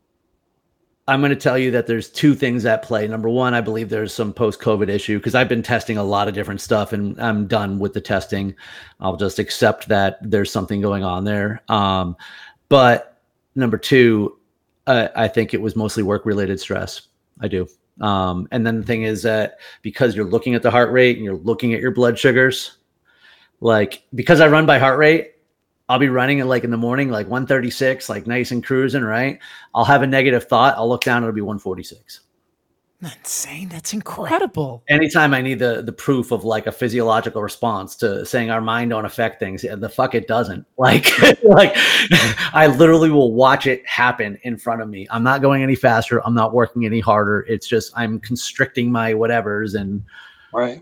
I'm going to tell you that there's two things at play. Number one, I believe there's some post-COVID issue because I've been testing a lot of different stuff and I'm done with the testing. I'll just accept that there's something going on there. Um, but number two, uh, I think it was mostly work-related stress. I do. Um, and then the thing is that because you're looking at the heart rate and you're looking at your blood sugars, like because I run by heart rate, I'll be running at like in the morning, like one thirty-six, like nice and cruising, right? I'll have a negative thought. I'll look down. It'll be one forty-six. That's insane. That's incredible. Anytime I need the the proof of like a physiological response to saying our mind don't affect things, the fuck it doesn't. Like, like I literally will watch it happen in front of me. I'm not going any faster. I'm not working any harder. It's just I'm constricting my whatevers. And right.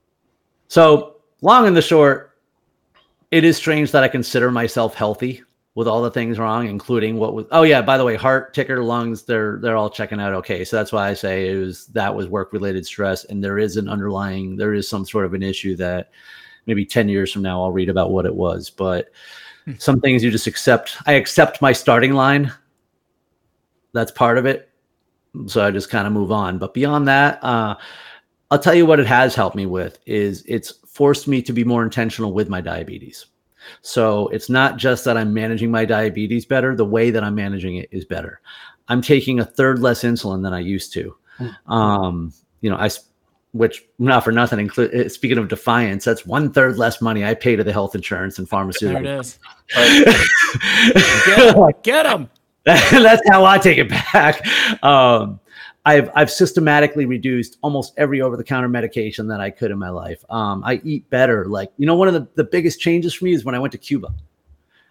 So long and the short, it is strange that I consider myself healthy with all the things wrong, including what was, oh yeah, by the way, heart, ticker, lungs, they're, they're all checking out. Okay. So that's why I say it was, that was work related stress. And there is an underlying, there is some sort of an issue that maybe ten years from now, I'll read about what it was, but hmm. some things you just accept. I accept my starting line. That's part of it. So I just kind of move on. But beyond that, uh, I'll tell you what it has helped me with is it's forced me to be more intentional with my diabetes. So it's not just that I'm managing my diabetes better. The way that I'm managing it is better. I'm taking a third less insulin than I used to. Mm-hmm. Um, you know, I, which not for nothing, include, speaking of defiance, that's one third less money I pay to the health insurance and pharmaceuticals. There it is. Get him. Get him. That's how I take it back. Um, I've I've systematically reduced almost every over-the-counter medication that I could in my life. Um, I eat better. Like, you know, one of the, the biggest changes for me is when I went to Cuba.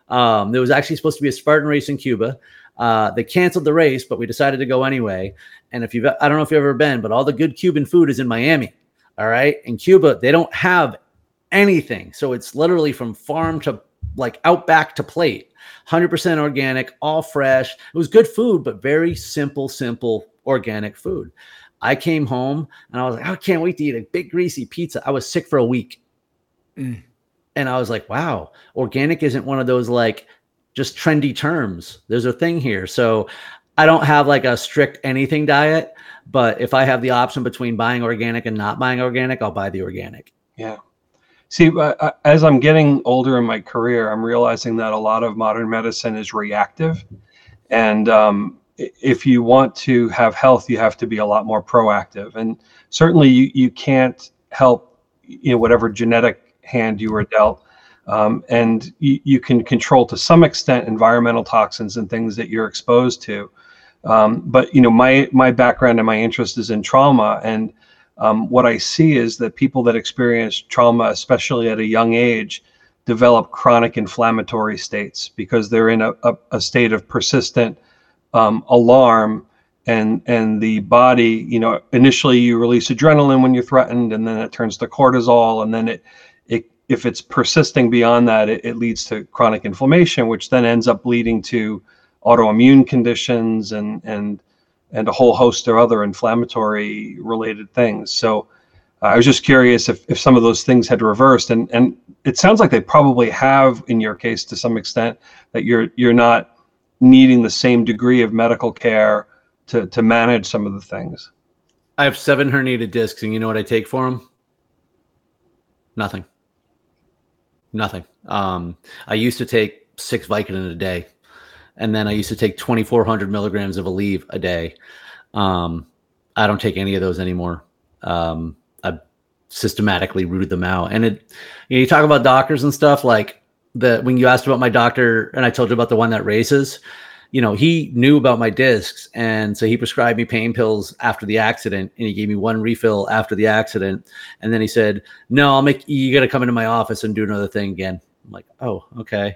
Um, there was actually supposed to be a Spartan race in Cuba. Uh, they canceled the race, but we decided to go anyway. And if you've, I don't know if you've ever been, but all the good Cuban food is in Miami. All right. In Cuba, they don't have anything. So it's literally from farm to like out back to plate, one hundred percent organic, all fresh. It was good food, but very simple, simple organic food. I came home and I was like, I can't wait to eat a big greasy pizza. I was sick for a week. Mm. And I was like, wow, organic isn't one of those like just trendy terms. There's a thing here. So I don't have like a strict anything diet, but if I have the option between buying organic and not buying organic, I'll buy the organic. Yeah. See, uh, as I'm getting older in my career, I'm realizing that a lot of modern medicine is reactive. And um, if you want to have health, you have to be a lot more proactive. And certainly you, you can't help, you know, whatever genetic hand you were dealt. Um, and you, you can control to some extent environmental toxins and things that you're exposed to. Um, but, you know, my, my background and my interest is in trauma. And um, what I see is that people that experience trauma, especially at a young age, develop chronic inflammatory states because they're in a, a, a state of persistent um, alarm. And, and the body, you know, initially you release adrenaline when you're threatened, and then it turns to cortisol, and then it, it if it's persisting beyond that, it, it leads to chronic inflammation, which then ends up leading to autoimmune conditions and and and a whole host of other inflammatory related things. So uh, I was just curious if, if some of those things had reversed, and and it sounds like they probably have in your case to some extent, that you're you're not needing the same degree of medical care to to manage some of the things. I have seven herniated discs, and you know what I take for them? Nothing. Nothing. Um, I used to take six Vicodin a day, and then I used to take twenty-four hundred milligrams of Aleve a day. Um, I don't take any of those anymore. Um, I've systematically rooted them out. And it, you know, you talk about doctors and stuff, like the when you asked about my doctor, and I told you about the one that races, you know, he knew about my discs, and so he prescribed me pain pills after the accident, and he gave me one refill after the accident, and then he said, no, I'll make you got to come into my office and do another thing again. I'm like, oh, okay.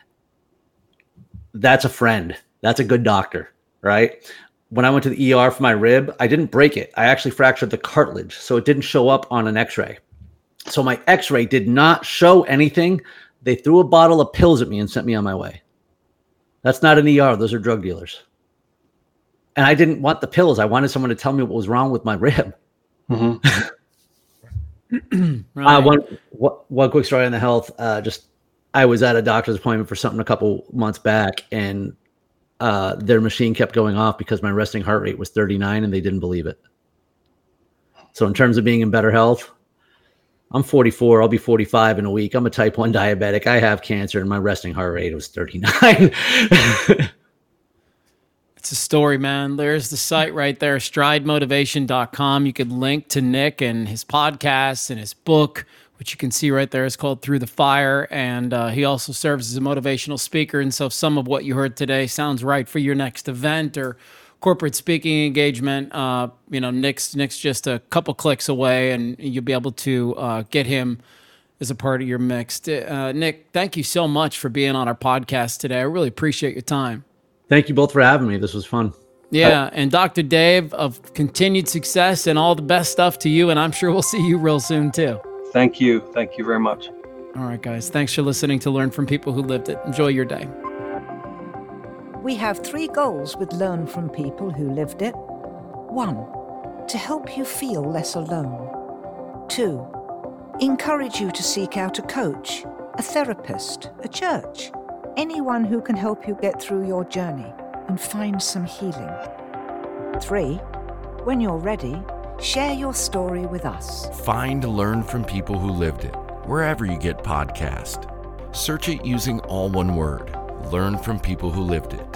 That's a friend. That's a good doctor, right? When I went to the E R for my rib, I didn't break it. I actually fractured the cartilage, so it didn't show up on an x-ray. So my x-ray did not show anything. They threw a bottle of pills at me and sent me on my way. That's not an E R. Those are drug dealers. And I didn't want the pills. I wanted someone to tell me what was wrong with my rib. Mm-hmm. right. uh, one, one quick story on the health. Uh, just I was at a doctor's appointment for something a couple months back, and uh, their machine kept going off because my resting heart rate was thirty-nine, and they didn't believe it. So in terms of being in better health, I'm forty-four. I'll be forty-five in a week. I'm a type one diabetic. I have cancer, and my resting heart rate was thirty-nine. It's a story, man. There's the site right there, stride motivation dot com. You could link to Nick and his podcast and his book, which you can see right there. It's called Through the Fire. And uh, he also serves as a motivational speaker. And so if some of what you heard today sounds right for your next event or corporate speaking engagement, uh, you know, Nick's, Nick's just a couple clicks away, and you'll be able to uh, get him as a part of your mix. Uh, Nick, thank you so much for being on our podcast today. I really appreciate your time. Thank you both for having me. This was fun. Yeah, and Doctor Dave, of continued success and all the best stuff to you, and I'm sure we'll see you real soon too. Thank you. Thank you very much. All right, guys. Thanks for listening to Learn from People Who Lived It. Enjoy your day. We have three goals with Learn from People Who Lived It. One, to help you feel less alone. Two, encourage you to seek out a coach, a therapist, a church, anyone who can help you get through your journey and find some healing. Three, when you're ready, share your story with us. Find Learn from People Who Lived It wherever you get podcasts. Search it using all one word, Learn from People Who Lived It.